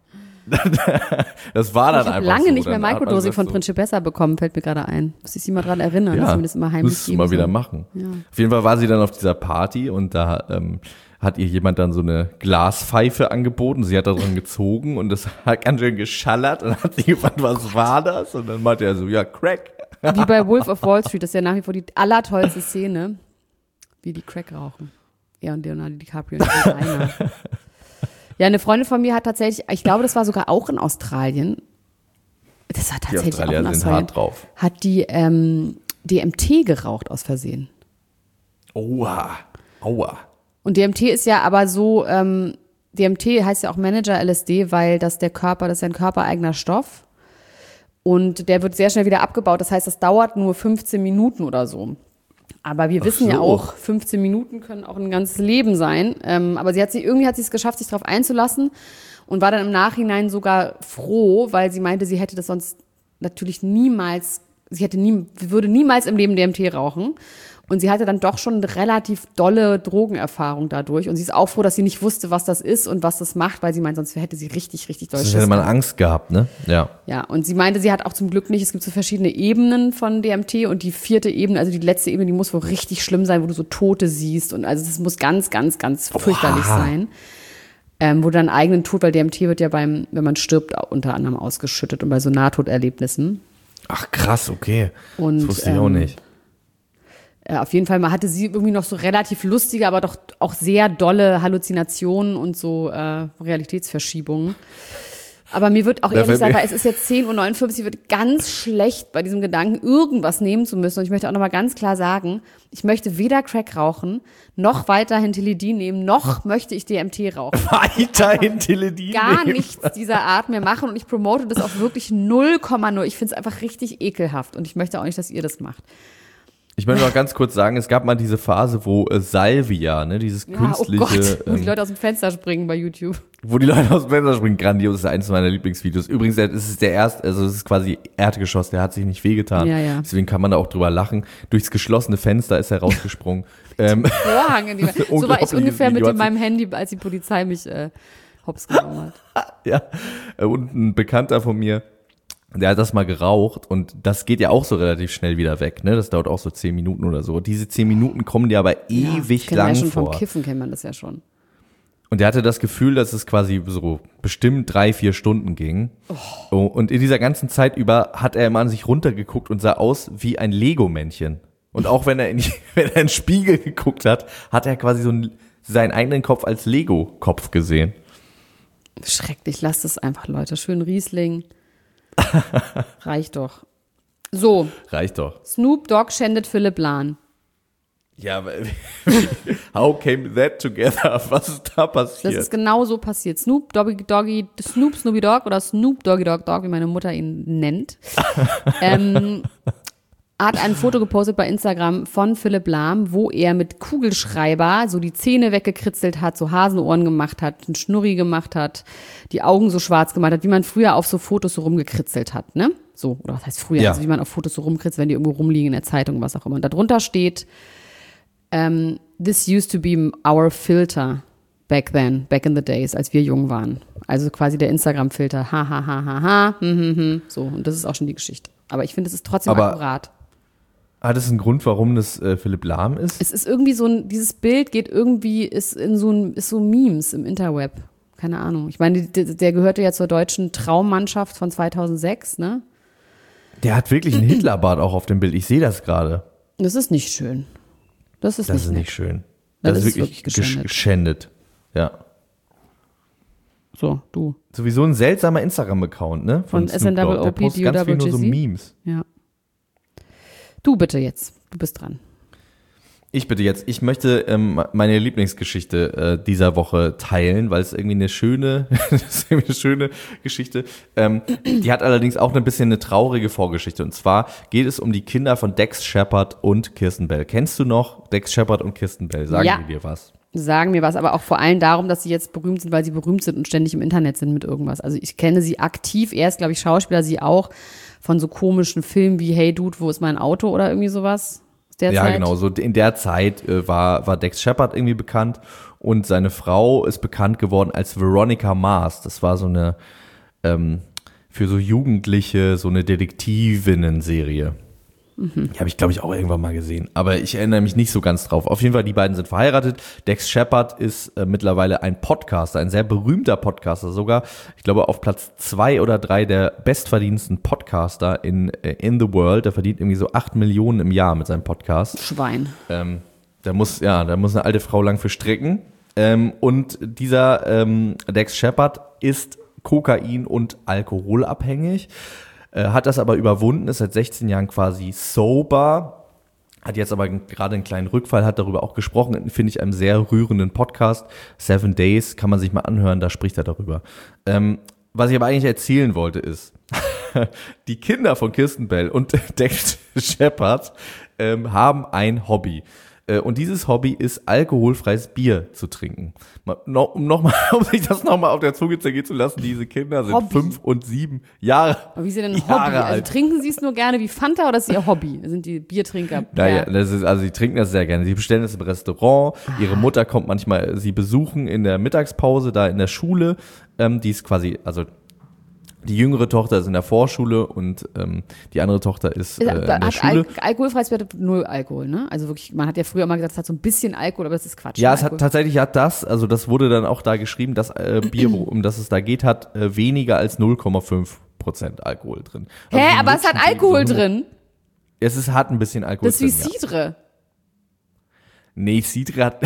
Das war dann Ich habe einfach lange so. nicht mehr Dann hat man Microdosing gesagt von so, Principessa bekommen, fällt mir gerade ein. Muss ich sie mal dran erinnern, dass Ja, sie mir das immer heimlich müsstest du geben mal wieder soll. machen. Ja. Auf jeden Fall war sie dann auf dieser Party und da ähm, hat ihr jemand dann so eine Glaspfeife angeboten. Sie hat da dran gezogen und das hat ganz schön geschallert und hat sie gefragt, was war das? Und dann meinte er so, ja, Crack. Wie bei Wolf of Wall Street, das ist ja nach wie vor die allertollste Szene, wie die Crack rauchen. Er und Leonardo DiCaprio und einer. Ja, eine Freundin von mir hat tatsächlich, ich glaube, das war sogar auch in Australien, das war Die tatsächlich auch in Australier sind Australien, hart drauf. hat die ähm, D M T geraucht aus Versehen. Oha, aua. Und D M T ist ja aber so, ähm, D M T heißt ja auch Manager L S D, weil das der Körper, das ist ja ein körpereigener Stoff. Und der wird sehr schnell wieder abgebaut. Das heißt, das dauert nur fünfzehn Minuten oder so. Aber wir Ach wissen ja so. auch, fünfzehn Minuten können auch ein ganzes Leben sein. Ähm, aber sie hat sich, irgendwie hat sie es geschafft, sich darauf einzulassen und war dann im Nachhinein sogar froh, weil sie meinte, sie hätte das sonst natürlich niemals, sie hätte nie, würde niemals im Leben D M T rauchen. Und sie hatte dann doch schon eine relativ dolle Drogenerfahrung dadurch. Und sie ist auch froh, dass sie nicht wusste, was das ist und was das macht, weil sie meint, sonst hätte sie richtig, richtig doll Sonst Schiss hätte man gehabt. Angst gehabt, ne? Ja. Ja, und sie meinte, sie hat auch zum Glück nicht, es gibt so verschiedene Ebenen von D M T und die vierte Ebene, also die letzte Ebene, die muss wohl richtig schlimm sein, wo du so Tote siehst und also das muss ganz, ganz, ganz fürchterlich sein. Ähm, wo du deinen eigenen Tod, weil D M T wird ja beim, wenn man stirbt, unter anderem ausgeschüttet und bei so Nahtoderlebnissen. Ach krass, okay. Und, das wusste ich auch ähm, nicht. Äh, auf jeden Fall mal hatte sie irgendwie noch so relativ lustige, aber doch auch sehr dolle Halluzinationen und so äh, Realitätsverschiebungen. Aber mir wird auch Da ehrlich fällt gesagt, mir- weil es ist jetzt zehn Uhr neunundfünfzig, wird ganz schlecht bei diesem Gedanken, irgendwas nehmen zu müssen. Und ich möchte auch nochmal ganz klar sagen, ich möchte weder Crack rauchen, noch weiterhin Teledin nehmen, noch möchte ich D M T rauchen. Weiterhin Teledin. Gar nehmen. nichts dieser Art mehr machen und ich promote das auch wirklich null Komma null. Ich finde es einfach richtig ekelhaft und ich möchte auch nicht, dass ihr das macht. Ich möchte noch ganz kurz sagen, es gab mal diese Phase, wo äh, Salvia, ne, dieses Ja, oh künstliche, Gott, wo die ähm, Leute aus dem Fenster springen bei YouTube. Wo die Leute aus dem Fenster springen, grandios, ist eines meiner Lieblingsvideos. Übrigens, es ist der erste, also es ist quasi Erdgeschoss, der hat sich nicht wehgetan. Ja, ja. Deswegen kann man da auch drüber lachen. Durchs geschlossene Fenster ist er rausgesprungen. ähm, Vorhang in die So war ich ungefähr mit meinem Handy, als die Polizei mich äh, hops genommen hat. Ja, und ein Bekannter von mir, der hat das mal geraucht und das geht ja auch so relativ schnell wieder weg, ne? Das dauert auch so zehn Minuten oder so. Diese zehn Minuten kommen dir aber ewig ja, lang ja schon vor. Vom Kiffen kennt man das ja schon. Und er hatte das Gefühl, dass es quasi so bestimmt drei, vier Stunden ging. Oh. Und in dieser ganzen Zeit über hat er immer an sich runtergeguckt und sah aus wie ein Lego-Männchen. Und auch wenn er in, die, wenn er in den Spiegel geguckt hat, hat er quasi so einen, seinen eigenen Kopf als Lego-Kopf gesehen. Schrecklich, lasst es einfach, Leute. Schön Riesling. Reicht doch. So. Reicht doch. Snoop Dogg schändet Philipp Lahm. Ja, aber how came that together? Was ist da passiert? Das ist genau so passiert. Snoop Doggy Doggy, Snoop Snoopy Dogg oder Snoop Doggy Dogg Dogg, wie meine Mutter ihn nennt, ähm, hat ein Foto gepostet bei Instagram von Philipp Lahm, wo er mit Kugelschreiber so die Zähne weggekritzelt hat, so Hasenohren gemacht hat, einen Schnurri gemacht hat, die Augen so schwarz gemacht hat, wie man früher auf so Fotos so rumgekritzelt hat, ne? So, oder was heißt früher? Ja. Also wie man auf Fotos so rumkritzelt, wenn die irgendwo rumliegen in der Zeitung, was auch immer. Und darunter steht, Um, this used to be our filter back then, back in the days, als wir jung waren. Also quasi der Instagram-Filter. Ha, ha, ha, ha, ha. Hm, hm, hm. So, und das ist auch schon die Geschichte. Aber ich finde, es ist trotzdem Aber akkurat. hat es einen Grund, warum das äh, Philipp Lahm ist? Es ist irgendwie so ein, dieses Bild geht irgendwie, ist in so ein, ist so Memes im Interweb. Keine Ahnung. Ich meine, der, der gehörte ja zur deutschen Traummannschaft von zweitausendsechs, ne? Der hat wirklich einen Hitlerbart auch auf dem Bild. Ich sehe das gerade. Das ist nicht schön. Das ist Das nicht ist nett. nicht schön. Ja, Das, das ist ist wirklich wirklich gesch- geschändet. geschändet. Ja. So, du. Sowieso ein seltsamer Instagram-Account, ne? Von Snoop Dogg. Der S N O P postet ganz viel nur so D O G C. Memes. Ja. Du bitte jetzt. Du bist dran. Ich bitte jetzt, ich möchte ähm, meine Lieblingsgeschichte äh, dieser Woche teilen, weil es irgendwie eine schöne, das ist irgendwie eine schöne Geschichte. Ähm, die hat allerdings auch ein bisschen eine traurige Vorgeschichte. Und zwar geht es um die Kinder von Dax Shepard und Kirsten Bell. Kennst du noch Dax Shepard und Kirsten Bell? Sagen Ja. die dir was? Sagen mir was, aber auch vor allem darum, dass sie jetzt berühmt sind, weil sie berühmt sind und ständig im Internet sind mit irgendwas. Also ich kenne sie aktiv, er ist, glaube ich, Schauspieler, sie auch, von so komischen Filmen wie Hey Dude, wo ist mein Auto oder irgendwie sowas. Der Ja, Zeit. genau. So in der Zeit äh, war, war Dax Shepard irgendwie bekannt und seine Frau ist bekannt geworden als Veronica Mars. Das war so eine, ähm, für so Jugendliche, so eine Detektivinnen-Serie. Mhm. Die habe ich, glaube ich, auch irgendwann mal gesehen. Aber ich erinnere mich nicht so ganz drauf. Auf jeden Fall, die beiden sind verheiratet. Dax Shepard ist äh, mittlerweile ein Podcaster, ein sehr berühmter Podcaster. Sogar, ich glaube, auf Platz zwei oder drei der bestverdiensten Podcaster in, äh, in the world. Der verdient irgendwie so acht Millionen im Jahr mit seinem Podcast. Schwein. Ähm, da muss, ja, da muss eine alte Frau lang für stricken. Ähm, und dieser ähm, Dax Shepard ist Kokain- und alkoholabhängig. Hat das aber überwunden, ist seit sechzehn Jahren quasi sober, hat jetzt aber gerade einen kleinen Rückfall, hat darüber auch gesprochen, finde ich einen sehr rührenden Podcast. Seven Days, kann man sich mal anhören, da spricht er darüber. Ähm, was ich aber eigentlich erzählen wollte ist, die Kinder von Kirsten Bell und Dax Shepard ähm, haben ein Hobby. Und dieses Hobby ist, alkoholfreies Bier zu trinken. Um, noch mal, um sich das nochmal auf der Zunge zergehen zu lassen, diese Kinder sind Hobby. fünf und sieben Jahre Aber wie sie denn ein Jahre Hobby? Also alt. trinken sie es nur gerne wie Fanta oder ist ihr Hobby? Sind die Biertrinker? Naja, das ist, also sie trinken das sehr gerne. Sie bestellen das im Restaurant. Ihre Mutter kommt manchmal sie besuchen in der Mittagspause da in der Schule. Ähm, die ist quasi, also die jüngere Tochter ist in der Vorschule und ähm, die andere Tochter ist äh, in der hat Schule. Al- alkoholfreies Bier hat null Alkohol, ne? Also wirklich, man hat ja früher immer gesagt, es hat so ein bisschen Alkohol, aber das ist Quatsch. Ja, ne? es hat Alkohol. tatsächlich hat das, also das wurde dann auch da geschrieben, dass äh, Bier, um das es da geht, hat äh, weniger als null Komma fünf Prozent Alkohol drin. Also Hä, so aber es hat wirklich Alkohol so- drin. Es ist, hat ein bisschen Alkohol Das ist wie drin. Ja. Cidre. Nee, Cidre hat,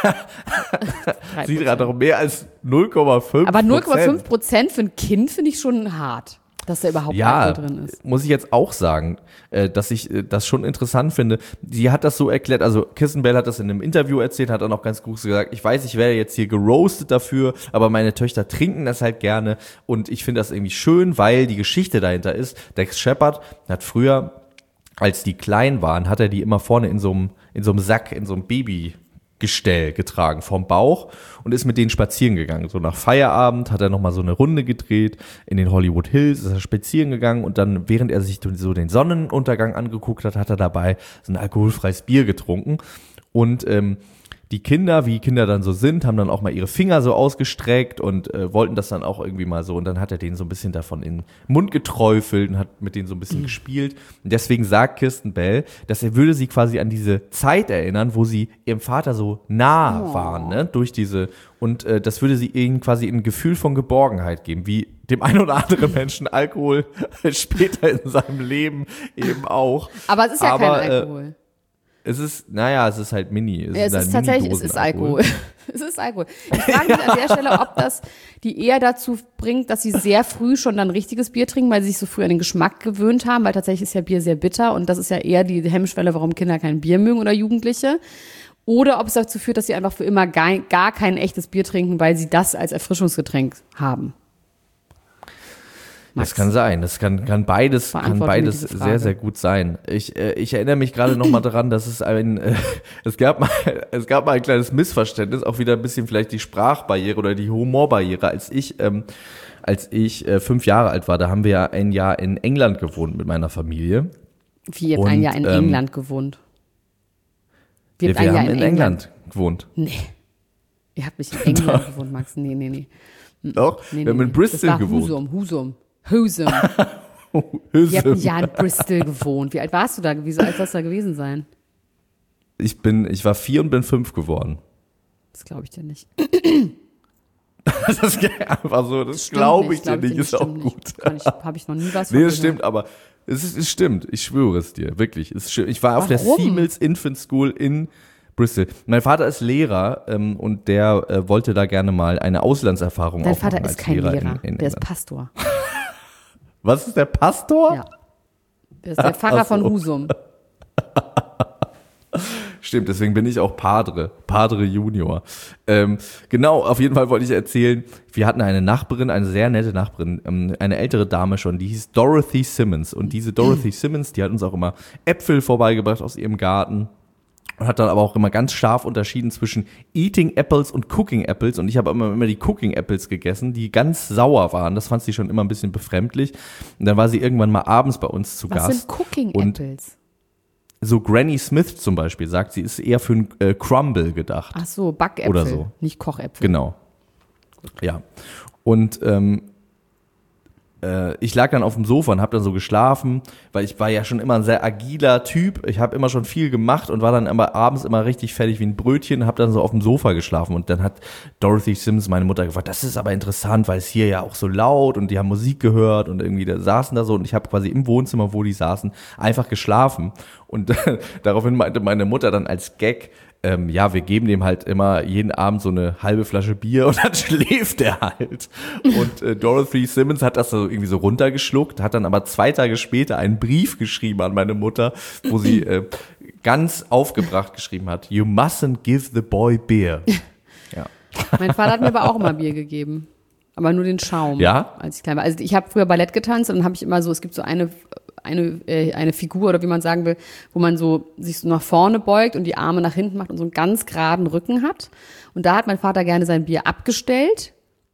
drei Cidre hat Prozent. doch mehr als null Komma fünf Prozent. Aber null Komma fünf Prozent für ein Kind finde ich schon hart, dass da überhaupt Ja, Alkohol drin ist. muss ich jetzt auch sagen, äh, dass ich äh, das schon interessant finde. Sie hat das so erklärt, also Kirsten Bell hat das in einem Interview erzählt, hat auch noch ganz gut gesagt, ich weiß, ich werde jetzt hier geroastet dafür, aber meine Töchter trinken das halt gerne und ich finde das irgendwie schön, weil die Geschichte dahinter ist, Dax Shepard hat früher, als die klein waren, hat er die immer vorne in so einem in so einem Sack, in so einem Baby Gestell getragen vom Bauch und ist mit denen spazieren gegangen. So nach Feierabend hat er nochmal so eine Runde gedreht in den Hollywood Hills, ist er spazieren gegangen und dann, während er sich so den Sonnenuntergang angeguckt hat, hat er dabei so ein alkoholfreies Bier getrunken. Und ähm, die Kinder, wie Kinder dann so sind, haben dann auch mal ihre Finger so ausgestreckt und äh, wollten das dann auch irgendwie mal so. Und dann hat er denen so ein bisschen davon in den Mund geträufelt und hat mit denen so ein bisschen mhm. gespielt. Und deswegen sagt Kirsten Bell, dass er würde sie quasi an diese Zeit erinnern, wo sie ihrem Vater so nah oh. waren, ne? Durch diese, und äh, das würde sie ihnen quasi ein Gefühl von Geborgenheit geben, wie dem einen oder anderen Menschen Alkohol später in seinem Leben eben auch. Aber es ist ja Aber, kein Alkohol. Äh, Es ist, naja, es ist halt Mini. Es, ja, es ist, ist tatsächlich, es ist Alkohol. Es ist Alkohol. Ich frage mich an der Stelle, ob das die eher dazu bringt, dass sie sehr früh schon dann richtiges Bier trinken, weil sie sich so früh an den Geschmack gewöhnt haben, weil tatsächlich ist ja Bier sehr bitter und das ist ja eher die Hemmschwelle, warum Kinder kein Bier mögen oder Jugendliche. Oder ob es dazu führt, dass sie einfach für immer gar, gar kein echtes Bier trinken, weil sie das als Erfrischungsgetränk haben. Max. Das kann sein, das kann, kann beides, kann beides sehr, sehr gut sein. Ich, äh, ich erinnere mich gerade noch mal daran, dass es ein, äh, es gab mal, es gab mal ein kleines Missverständnis, auch wieder ein bisschen vielleicht die Sprachbarriere oder die Humorbarriere. Als ich, ähm, als ich äh, fünf Jahre alt war, da haben wir ja ein Jahr in England gewohnt mit meiner Familie. Wie, ihr habt ein Jahr in ähm, England gewohnt? Wir, wir, wir haben in, in England, England gewohnt. Nee. Ihr habt nicht in England gewohnt, Max. Nee, nee, nee. Doch, nee, wir haben nee, in Bristol das war gewohnt. Husum, Husum. Husum. Ihr habt ein Jahr in Bristol gewohnt. Wie alt warst du da? Wie alt soll es da gewesen sein? Ich bin, ich war vier und bin fünf geworden. Das glaube ich dir nicht. Das ist einfach so, das, das glaube ich dir nicht, ist auch gut. Habe ich noch nie was von Nee, das stimmt, aber es, ist, es stimmt, ich schwöre es dir, wirklich. Es stimmt. Ich war Warum? auf der Siemels Infant School in Bristol. Mein Vater ist Lehrer ähm, und der äh, wollte da gerne mal eine Auslandserfahrung Dein aufmachen. Dein Vater ist kein Lehrer, Lehrer, in, in der ist Pastor. Was ist der Pastor? Ja. Der ist der Pfarrer so. von Husum. Stimmt, deswegen bin ich auch Padre, Padre Junior. Ähm, genau, auf jeden Fall wollte ich erzählen, wir hatten eine Nachbarin, eine sehr nette Nachbarin, ähm, eine ältere Dame schon, die hieß Dorothy Simmons. Und diese Dorothy Simmons, die hat uns auch immer Äpfel vorbeigebracht aus ihrem Garten. Und hat dann aber auch immer ganz scharf unterschieden zwischen Eating Apples und Cooking Apples. Und ich habe immer, immer die Cooking Apples gegessen, die ganz sauer waren. Das fand sie schon immer ein bisschen befremdlich. Und dann war sie irgendwann mal abends bei uns zu Was Gast. Was sind Cooking und Apples? So Granny Smith zum Beispiel sagt, sie ist eher für ein äh, Crumble gedacht. Ach so, Backäpfel, oder so. Nicht Kochäpfel. Genau. Ja. Und ähm, ich lag dann auf dem Sofa und habe dann so geschlafen, weil ich war ja schon immer ein sehr agiler Typ. Ich habe immer schon viel gemacht und war dann immer abends immer richtig fertig wie ein Brötchen, habe dann so auf dem Sofa geschlafen und dann hat Dorothy Simmons, meine Mutter, gefragt, das ist aber interessant, weil es hier ja auch so laut und die haben Musik gehört und irgendwie da saßen da so und ich habe quasi im Wohnzimmer, wo die saßen, einfach geschlafen und daraufhin meinte meine Mutter dann als Gag, Ähm, ja, wir geben dem halt immer jeden Abend so eine halbe Flasche Bier und dann schläft er halt. Und äh, Dorothy Simmons hat das so irgendwie so runtergeschluckt, hat dann aber zwei Tage später einen Brief geschrieben an meine Mutter, wo sie äh, ganz aufgebracht geschrieben hat, you mustn't give the boy beer. Ja. Mein Vater hat mir aber auch immer Bier gegeben. Aber nur den Schaum, ja? als ich klein war. Also ich habe früher Ballett getanzt und dann habe ich immer so, es gibt so eine eine äh, eine Figur oder wie man sagen will, wo man so sich so nach vorne beugt und die Arme nach hinten macht und so einen ganz geraden Rücken hat. Und da hat mein Vater gerne sein Bier abgestellt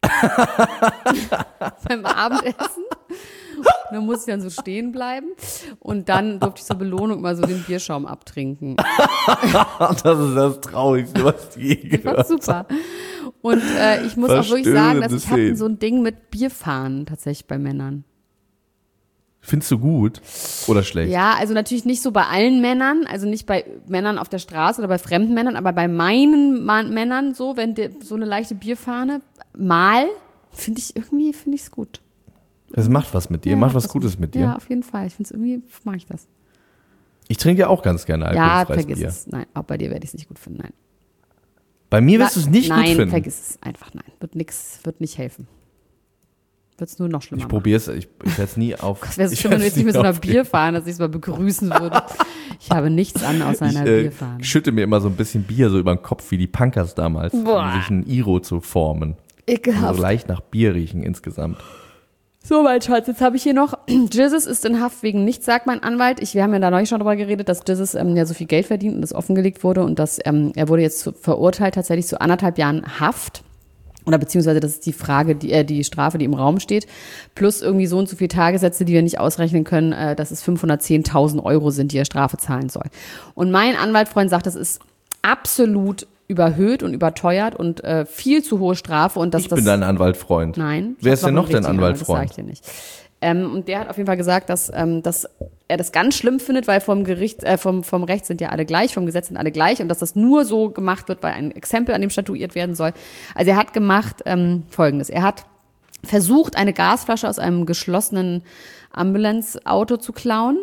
beim Abendessen. Und dann musste ich dann so stehen bleiben und dann durfte ich zur Belohnung mal so den Bierschaum abtrinken. Das ist das Traurigste, was du je gehört hast. Super. Und äh, ich muss auch wirklich sagen, dass ich hatte so ein Ding mit Bierfahnen tatsächlich bei Männern. Findest du gut oder schlecht? Ja, also natürlich nicht so bei allen Männern, also nicht bei Männern auf der Straße oder bei fremden Männern, aber bei meinen Mann, Männern so, wenn die, so eine leichte Bierfahne mal, finde ich irgendwie, finde ich es gut. Es macht was mit dir, ja, macht was Gutes mit dir. Ja, auf jeden Fall. Ich finde es irgendwie, mag ich das. Ich trinke ja auch ganz gerne alkoholfreies Bier. Ja, vergiss Bier. es. Nein, auch bei dir werde ich es nicht gut finden, nein. Bei mir wirst du es nicht nein, gut finden? Nein, vergiss es einfach, nein. Wird nix, wird nicht helfen. Wird es nur noch schlimmer Ich probiere es, ich, ich werde es nie auf. Das wäre so schlimm, wenn du jetzt nicht mit so einer Bierfahne, dass ich es mal begrüßen würde. Ich habe nichts an außer einer ich, äh, Bierfahne. Ich schütte mir immer so ein bisschen Bier so über den Kopf, wie die Punkers damals, Boah. um sich ein Iro zu formen. Ekelhaft. So leicht nach Bier riechen insgesamt. So, mein Schatz, jetzt habe ich hier noch, Jesus ist in Haft wegen nichts, sagt mein Anwalt. Ich, wir haben ja da neulich schon drüber geredet, dass Jesus ähm, ja so viel Geld verdient und das offengelegt wurde und dass ähm, er wurde jetzt zu, verurteilt tatsächlich zu anderthalb Jahren Haft. Oder beziehungsweise das ist die Frage, die, äh, die Strafe, die im Raum steht, plus irgendwie so und so viele Tagessätze, die wir nicht ausrechnen können, äh, dass es fünfhundertzehntausend Euro sind, die er Strafe zahlen soll. Und mein Anwaltfreund sagt, das ist absolut überhöht und überteuert und äh, viel zu hohe Strafe. Und dass ich das, bin dein Anwaltfreund. Nein. Wer ist denn noch dein Anwaltfreund? Das sag ich dir nicht. Ähm, und der hat auf jeden Fall gesagt, dass, ähm, dass er das ganz schlimm findet, weil vom Gericht, äh, vom, vom Recht sind ja alle gleich, vom Gesetz sind alle gleich und dass das nur so gemacht wird, weil ein Exempel an dem statuiert werden soll. Also er hat gemacht ähm, Folgendes. Er hat versucht, eine Gasflasche aus einem geschlossenen Ambulanceauto zu klauen.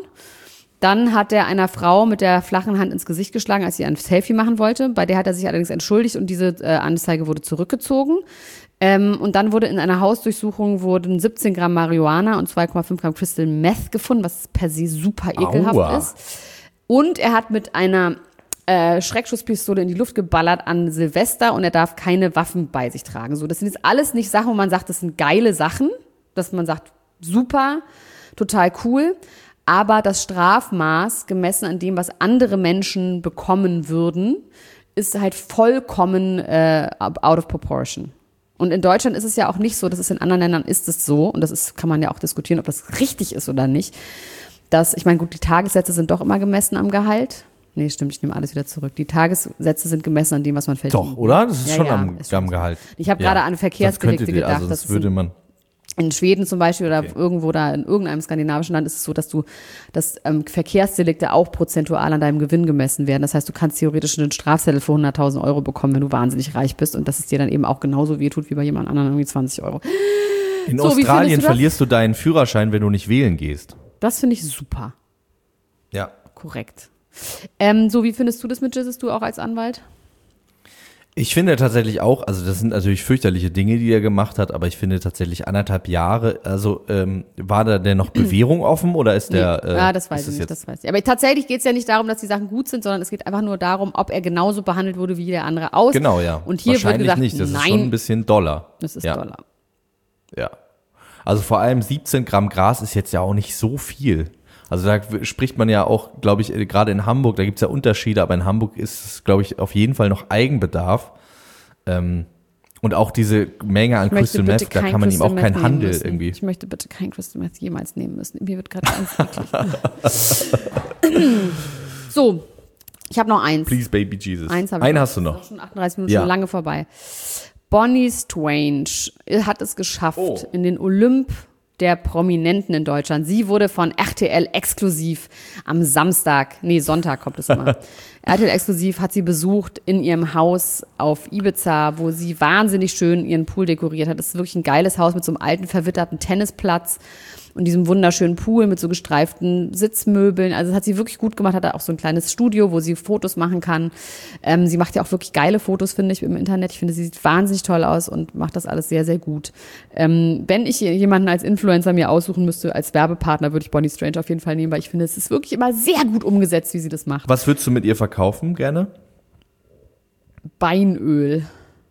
Dann hat er einer Frau mit der flachen Hand ins Gesicht geschlagen, als sie ein Selfie machen wollte. Bei der hat er sich allerdings entschuldigt und diese äh, Anzeige wurde zurückgezogen. Ähm, und dann wurde in einer Hausdurchsuchung wurden siebzehn Gramm Marihuana und zwei Komma fünf Gramm Crystal Meth gefunden, was per se super ekelhaft Aua. ist. Und er hat mit einer äh, Schreckschusspistole in die Luft geballert an Silvester und er darf keine Waffen bei sich tragen. So, das sind jetzt alles nicht Sachen, wo man sagt, das sind geile Sachen, dass man sagt, super, total cool. Aber das Strafmaß, gemessen an dem, was andere Menschen bekommen würden, ist halt vollkommen äh, out of proportion. Und in Deutschland ist es ja auch nicht so, das ist in anderen Ländern ist es so, und das ist, kann man ja auch diskutieren, ob das richtig ist oder nicht, dass, ich meine, gut, die Tagessätze sind doch immer gemessen am Gehalt. Nee, stimmt, ich nehme alles wieder zurück. Die Tagessätze sind gemessen an dem, was man verdient. Doch, oder? Das ist ja, schon ja, am, ist am schon Gehalt. Ich habe ja. gerade an Verkehrsdelikte ihr, gedacht. Also das das würde man... In Schweden zum Beispiel oder okay. irgendwo da in irgendeinem skandinavischen Land ist es so, dass du, dass ähm, Verkehrsdelikte auch prozentual an deinem Gewinn gemessen werden. Das heißt, du kannst theoretisch einen Strafzettel für hunderttausend Euro bekommen, wenn du wahnsinnig reich bist und dass es dir dann eben auch genauso wehtut wie bei jemand anderem irgendwie zwanzig Euro. In so, Australien du verlierst du deinen Führerschein, wenn du nicht wählen gehst. Das finde ich super. Ja. Korrekt. Ähm, so, wie findest du das mit Jesus, du auch als Anwalt? Ich finde tatsächlich auch, also das sind natürlich fürchterliche Dinge, die er gemacht hat, aber ich finde tatsächlich anderthalb Jahre, also ähm, war da denn noch Bewährung offen oder ist der... Nee. Äh, ja, das weiß ich das nicht, das weiß ich. Aber tatsächlich geht es ja nicht darum, dass die Sachen gut sind, sondern es geht einfach nur darum, ob er genauso behandelt wurde wie der andere aus. Genau, ja. Und hier wird Wahrscheinlich gesagt, nicht, das nein, ist schon ein bisschen doller. das ist ja. doller. Ja. Also vor allem siebzehn Gramm Gras ist jetzt ja auch nicht so viel. Also da spricht man ja auch, glaube ich, gerade in Hamburg, da gibt es ja Unterschiede, aber in Hamburg ist es, glaube ich, auf jeden Fall noch Eigenbedarf. Ähm, und auch diese Menge an Crystal Meth, da kann man ihm auch keinen Handel müssen. irgendwie. Ich möchte bitte kein Crystal Meth jemals nehmen müssen. Mir wird gerade ganz eklig. So, ich habe noch eins. Please, Baby Jesus. Eins habe ich Einen noch. hast du noch. Das ist schon achtunddreißig Minuten, Ja. schon lange vorbei. Bonnie Strange hat es geschafft Oh. in den Olymp der Prominenten in Deutschland. Sie wurde von R T L exklusiv am Samstag, nee, Sonntag kommt es immer. R T L exklusiv hat sie besucht in ihrem Haus auf Ibiza, wo sie wahnsinnig schön ihren Pool dekoriert hat. Das ist wirklich ein geiles Haus mit so einem alten, verwitterten Tennisplatz und diesem wunderschönen Pool mit so gestreiften Sitzmöbeln. Also das hat sie wirklich gut gemacht, hat da auch so ein kleines Studio, wo sie Fotos machen kann. Ähm, sie macht ja auch wirklich geile Fotos, finde ich, im Internet. Ich finde, sie sieht wahnsinnig toll aus und macht das alles sehr, sehr gut. Ähm, wenn ich jemanden als Influencer mir aussuchen müsste, als Werbepartner, würde ich Bonnie Strange auf jeden Fall nehmen, weil ich finde, es ist wirklich immer sehr gut umgesetzt, wie sie das macht. Was würdest du mit ihr verkaufen, gerne? Beinöl.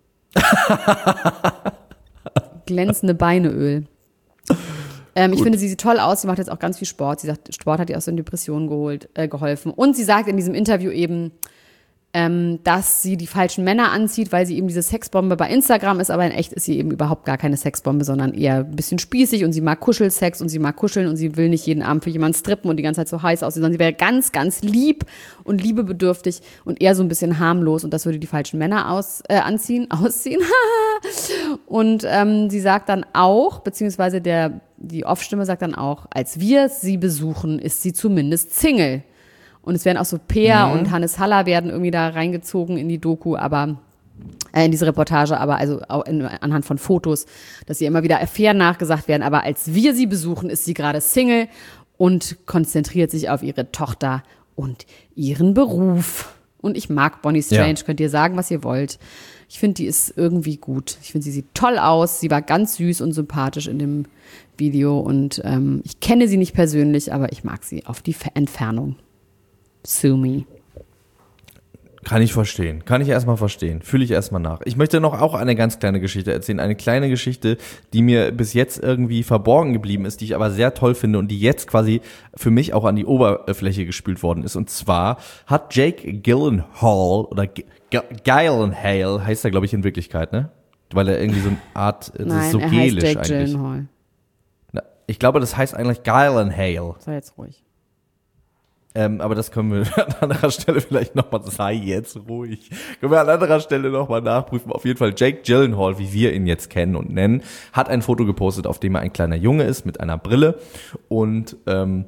Glänzende Beineöl. Ähm, ich finde, sie sieht toll aus. Sie macht jetzt auch ganz viel Sport. Sie sagt, Sport hat ihr aus den Depressionen geholt, äh, geholfen. Und sie sagt in diesem Interview eben, ähm, dass sie die falschen Männer anzieht, weil sie eben diese Sexbombe bei Instagram ist. Aber in echt ist sie eben überhaupt gar keine Sexbombe, sondern eher ein bisschen spießig. Und sie mag Kuschelsex und sie mag kuscheln und sie will nicht jeden Abend für jemanden strippen und die ganze Zeit so heiß aussehen, sondern sie wäre ganz, ganz lieb und liebebedürftig und eher so ein bisschen harmlos. Und das würde die falschen Männer aus, äh, anziehen, ausziehen. Und ähm, sie sagt dann auch, beziehungsweise der die Off-Stimme sagt dann auch, als wir sie besuchen, ist sie zumindest Single. Und es werden auch so Peer mhm. und Hannes Haller werden irgendwie da reingezogen in die Doku, aber äh, in diese Reportage, aber also auch in, anhand von Fotos, dass ihr immer wieder Affären nachgesagt werden. Aber als wir sie besuchen, ist sie gerade Single und konzentriert sich auf ihre Tochter und ihren Beruf. Und ich mag Bonnie Strange, ja. Könnt ihr sagen, was ihr wollt. Ich finde, die ist irgendwie gut. Ich finde, sie sieht toll aus. Sie war ganz süß und sympathisch in dem Video. Und ähm, ich kenne sie nicht persönlich, aber ich mag sie auf die Entfernung. Sue me. Kann ich verstehen. Kann ich erstmal verstehen. Fühle ich erstmal nach. Ich möchte noch auch eine ganz kleine Geschichte erzählen. Eine kleine Geschichte, die mir bis jetzt irgendwie verborgen geblieben ist, die ich aber sehr toll finde und die jetzt quasi für mich auch an die Oberfläche gespült worden ist. Und zwar hat Jake Gyllenhaal oder G- G- Gyllenhaal heißt er, glaube ich, in Wirklichkeit, ne? Weil er irgendwie so eine Art, das Nein, ist so er gelisch heißt Jake eigentlich. Gyllenhaal. Na, ich glaube, das heißt eigentlich Gyllenhaal. Sei jetzt ruhig. Ähm, aber das können wir an anderer Stelle vielleicht nochmal, sei jetzt ruhig, können wir an anderer Stelle nochmal nachprüfen. Auf jeden Fall Jake Gyllenhaal, wie wir ihn jetzt kennen und nennen, hat ein Foto gepostet, auf dem er ein kleiner Junge ist mit einer Brille und ähm,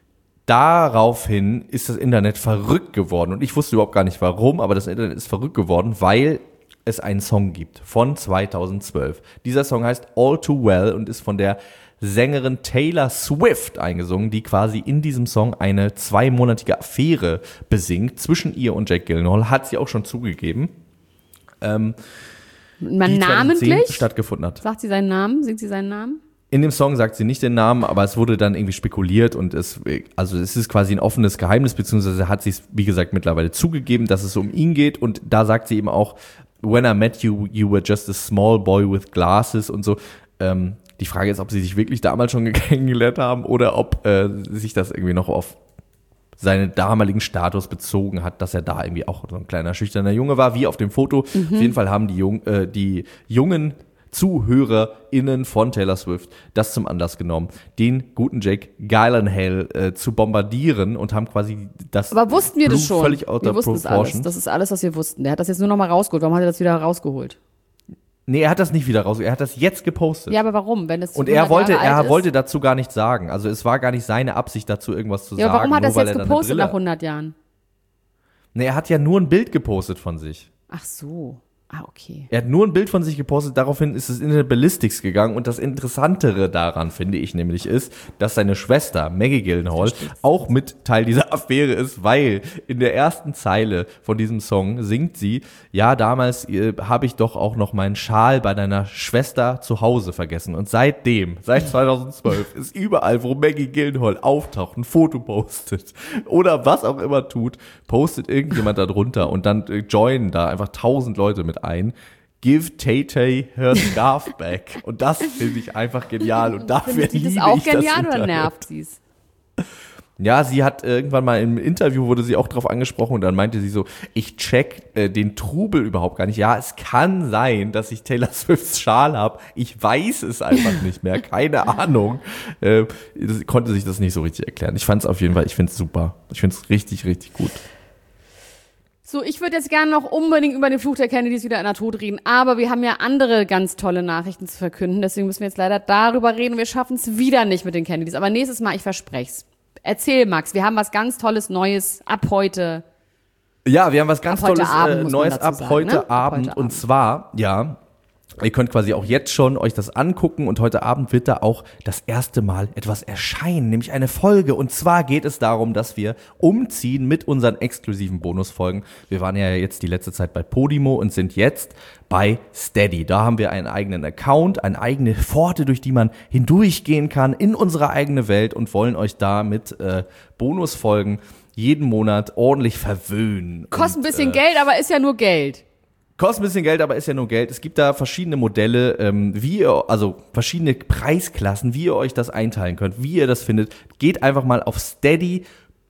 daraufhin ist das Internet verrückt geworden und ich wusste überhaupt gar nicht warum, aber das Internet ist verrückt geworden, weil es einen Song gibt von zweitausendzwölf. Dieser Song heißt All Too Well und ist von der Sängerin Taylor Swift eingesungen, die quasi in diesem Song eine zweimonatige Affäre besingt zwischen ihr und Jake Gyllenhaal, hat sie auch schon zugegeben. Ähm, Man die namentlich? stattgefunden hat. Sagt sie seinen Namen? Singt sie seinen Namen? In dem Song sagt sie nicht den Namen, aber es wurde dann irgendwie spekuliert und es, also es ist quasi ein offenes Geheimnis, beziehungsweise hat sie es, wie gesagt, mittlerweile zugegeben, dass es um ihn geht und da sagt sie eben auch, when I met you, you were just a small boy with glasses und so. Ähm, die Frage ist, ob sie sich wirklich damals schon kennengelernt haben oder ob äh, sich das irgendwie noch auf seinen damaligen Status bezogen hat, dass er da irgendwie auch so ein kleiner schüchterner Junge war, wie auf dem Foto. Mhm. Auf jeden Fall haben die, Jung, äh, die jungen ZuhörerInnen von Taylor Swift das zum Anlass genommen, den guten Jake Gyllenhaal äh, zu bombardieren und haben quasi das Aber wussten wir das schon? völlig out wir of wussten es alles. Das ist alles, was wir wussten. Der hat das jetzt nur noch mal rausgeholt. Warum hat er das wieder rausgeholt? Nee, er hat das nicht wieder raus. Er hat das jetzt gepostet. Ja, aber warum? Wenn es und er wollte, Jahre er alt wollte ist? dazu gar nichts sagen. Also es war gar nicht seine Absicht, dazu irgendwas zu Ja, aber sagen. warum hat er nur es weil jetzt er dann gepostet eine Brille- nach hundert Jahren? Nee, er hat ja nur ein Bild gepostet von sich. Ach so. Ah, okay. Er hat nur ein Bild von sich gepostet, daraufhin ist es in der Ballistics gegangen und das Interessantere daran, finde ich nämlich, ist, dass seine Schwester Maggie Gyllenhaal auch mit Teil dieser Affäre ist, weil in der ersten Zeile von diesem Song singt sie, ja, damals äh, habe ich doch auch noch meinen Schal bei deiner Schwester zu Hause vergessen und seitdem, seit zweitausendzwölf, ist überall, wo Maggie Gyllenhaal auftaucht, ein Foto postet oder was auch immer tut, postet irgendjemand da drunter und dann äh, joinen da einfach tausend Leute mit ein. Give Tay-Tay her scarf back. Und das finde ich einfach genial. Und dafür Findet sie liebe das auch ich das genial oder Internet. nervt sie es? Ja, sie hat irgendwann mal im Interview, wurde sie auch drauf angesprochen und dann meinte sie so, ich check äh, den Trubel überhaupt gar nicht. Ja, es kann sein, dass ich Taylor Swifts Schal habe. Ich weiß es einfach nicht mehr. Keine Ahnung. Äh, das, konnte sich das nicht so richtig erklären. Ich fand es auf jeden Fall, ich finde es super. Ich finde es richtig, richtig gut. So, ich würde jetzt gerne noch unbedingt über den Fluch der Kennedys wieder in der Tod reden, aber wir haben ja andere ganz tolle Nachrichten zu verkünden, deswegen müssen wir jetzt leider darüber reden. Wir schaffen es wieder nicht mit den Kennedys, aber nächstes Mal, ich verspreche es. Erzähl, Max, wir haben was ganz Tolles Neues ab heute. Ja, wir haben was ganz Ab heute Tolles Abend, äh, muss man Neues dazu ab sagen, heute ne? Ab Abend heute und Abend. zwar, ja, ihr könnt quasi auch jetzt schon euch das angucken und heute Abend wird da auch das erste Mal etwas erscheinen, nämlich eine Folge. Und zwar geht es darum, dass wir umziehen mit unseren exklusiven Bonusfolgen. Wir waren ja jetzt die letzte Zeit bei Podimo und sind jetzt bei Steady. Da haben wir einen eigenen Account, eine eigene Pforte, durch die man hindurchgehen kann in unsere eigene Welt und wollen euch da mit äh, Bonusfolgen jeden Monat ordentlich verwöhnen. Kostet ein und, bisschen äh, Geld, aber ist ja nur Geld. Kostet ein bisschen Geld, aber ist ja nur Geld. Es gibt da verschiedene Modelle, ähm, wie ihr, also verschiedene Preisklassen, wie ihr euch das einteilen könnt, wie ihr das findet. Geht einfach mal auf steadyhq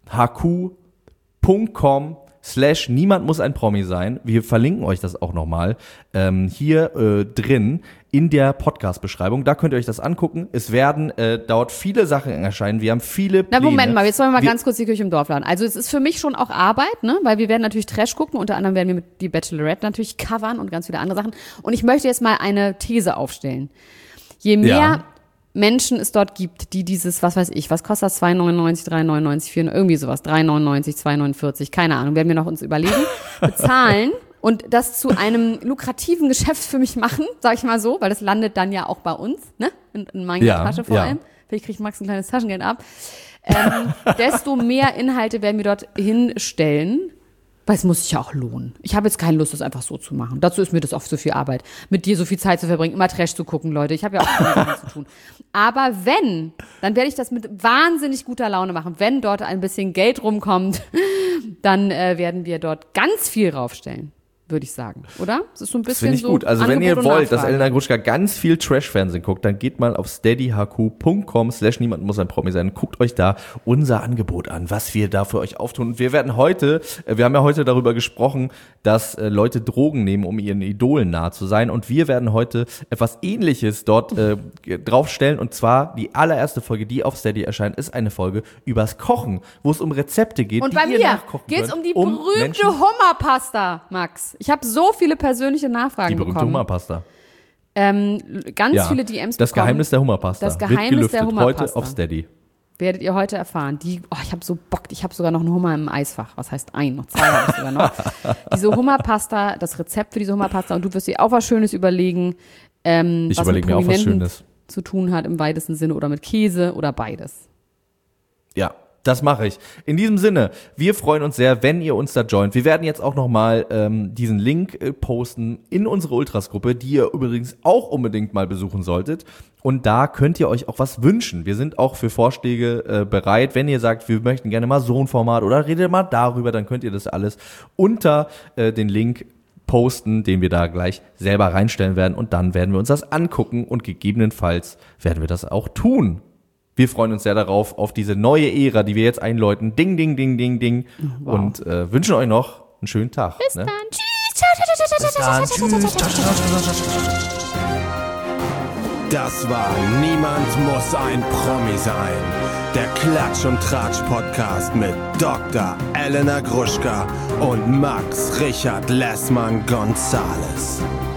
punkt com slash niemand muss ein Promi sein. Wir verlinken euch das auch nochmal ähm, hier äh, drin in der Podcast-Beschreibung. Da könnt ihr euch das angucken. Es werden äh, dort viele Sachen erscheinen. Wir haben viele Na, Pläne. Moment mal, jetzt wollen wir mal wir ganz kurz die Kirche im Dorf laden. Also es ist für mich schon auch Arbeit, ne? Weil wir werden natürlich Trash gucken, unter anderem werden wir mit die Bachelorette natürlich covern und ganz viele andere Sachen. Und ich möchte jetzt mal eine These aufstellen. Je mehr Ja. Menschen es dort gibt, die dieses, was weiß ich, was kostet das, zwei neunundneunzig, drei neunundneunzig, vier, irgendwie sowas, drei neunundneunzig, zwei neunundvierzig, keine Ahnung, werden wir noch uns überlegen, bezahlen und das zu einem lukrativen Geschäft für mich machen, sag ich mal so, weil das landet dann ja auch bei uns, ne, in, in meiner Ja, Tasche vor ja. allem, vielleicht kriegt Max ein kleines Taschengeld ab, ähm, desto mehr Inhalte werden wir dort hinstellen Weil es muss sich ja auch lohnen. Ich habe jetzt keine Lust, das einfach so zu machen. Dazu ist mir das oft so viel Arbeit. Mit dir so viel Zeit zu verbringen, immer Trash zu gucken, Leute. Ich habe ja auch viele Sachen zu tun. Aber wenn, dann werde ich das mit wahnsinnig guter Laune machen. Wenn dort ein bisschen Geld rumkommt, dann äh, werden wir dort ganz viel raufstellen. Würde ich sagen, oder? Das ist so ein bisschen Finde ich so gut. Also Angebot wenn ihr und wollt, dass Nachfrage. Elena Gruschka ganz viel Trash-Fernsehen guckt, dann geht mal auf steadyhq.com slash niemand muss ein Promi sein. Guckt euch da unser Angebot an, was wir da für euch auftun. Und wir werden heute, wir haben ja heute darüber gesprochen, dass äh, Leute Drogen nehmen, um ihren Idolen nahe zu sein. Und wir werden heute etwas Ähnliches dort äh, draufstellen. Und zwar die allererste Folge, die auf Steady erscheint, ist eine Folge übers Kochen, wo es um Rezepte geht, Und die bei ihr mir nachkochen geht es könnt, um die um berühmte Menschen- Hummerpasta, Max. Ich habe so viele persönliche Nachfragen Die berühmte bekommen. Hummerpasta. Ähm, ganz Ja, viele D Ms das bekommen. Geheimnis der Hummerpasta. Das wird Geheimnis gelüftet. der Hummerpasta. Heute auf Steady. Werdet ihr heute erfahren. Die, oh, ich habe so Bock. Ich habe sogar noch einen Hummer im Eisfach. Was heißt ein? Noch zwei habe ich sogar noch. Diese Hummerpasta, das Rezept für diese Hummerpasta. Und du wirst dir auch was Schönes überlegen. Ähm, Ich was überlege mit mir auch was Prominenten Schönes. zu tun hat im weitesten Sinne oder mit Käse oder beides. Ja, das mache ich. In diesem Sinne, wir freuen uns sehr, wenn ihr uns da joint. Wir werden jetzt auch nochmal ähm, diesen Link äh, posten in unsere Ultras-Gruppe, die ihr übrigens auch unbedingt mal besuchen solltet. Und da könnt ihr euch auch was wünschen. Wir sind auch für Vorschläge äh, bereit. Wenn ihr sagt, wir möchten gerne mal so ein Format oder redet mal darüber, dann könnt ihr das alles unter äh, den Link posten, den wir da gleich selber reinstellen werden. Und dann werden wir uns das angucken und gegebenenfalls werden wir das auch tun. Wir freuen uns sehr darauf, auf diese neue Ära, die wir jetzt einläuten. Ding, ding, ding, ding, ding. Wow. Und äh, wünschen euch noch einen schönen Tag. Bis ne? dann. Tschüss. Ciao, ciao, ciao, ciao, ciao, ciao, ciao. Das war Niemand muss ein Promi sein. Der Klatsch und Tratsch Podcast mit Doktor Elena Gruschka und Max Richard Lessmann Gonzales.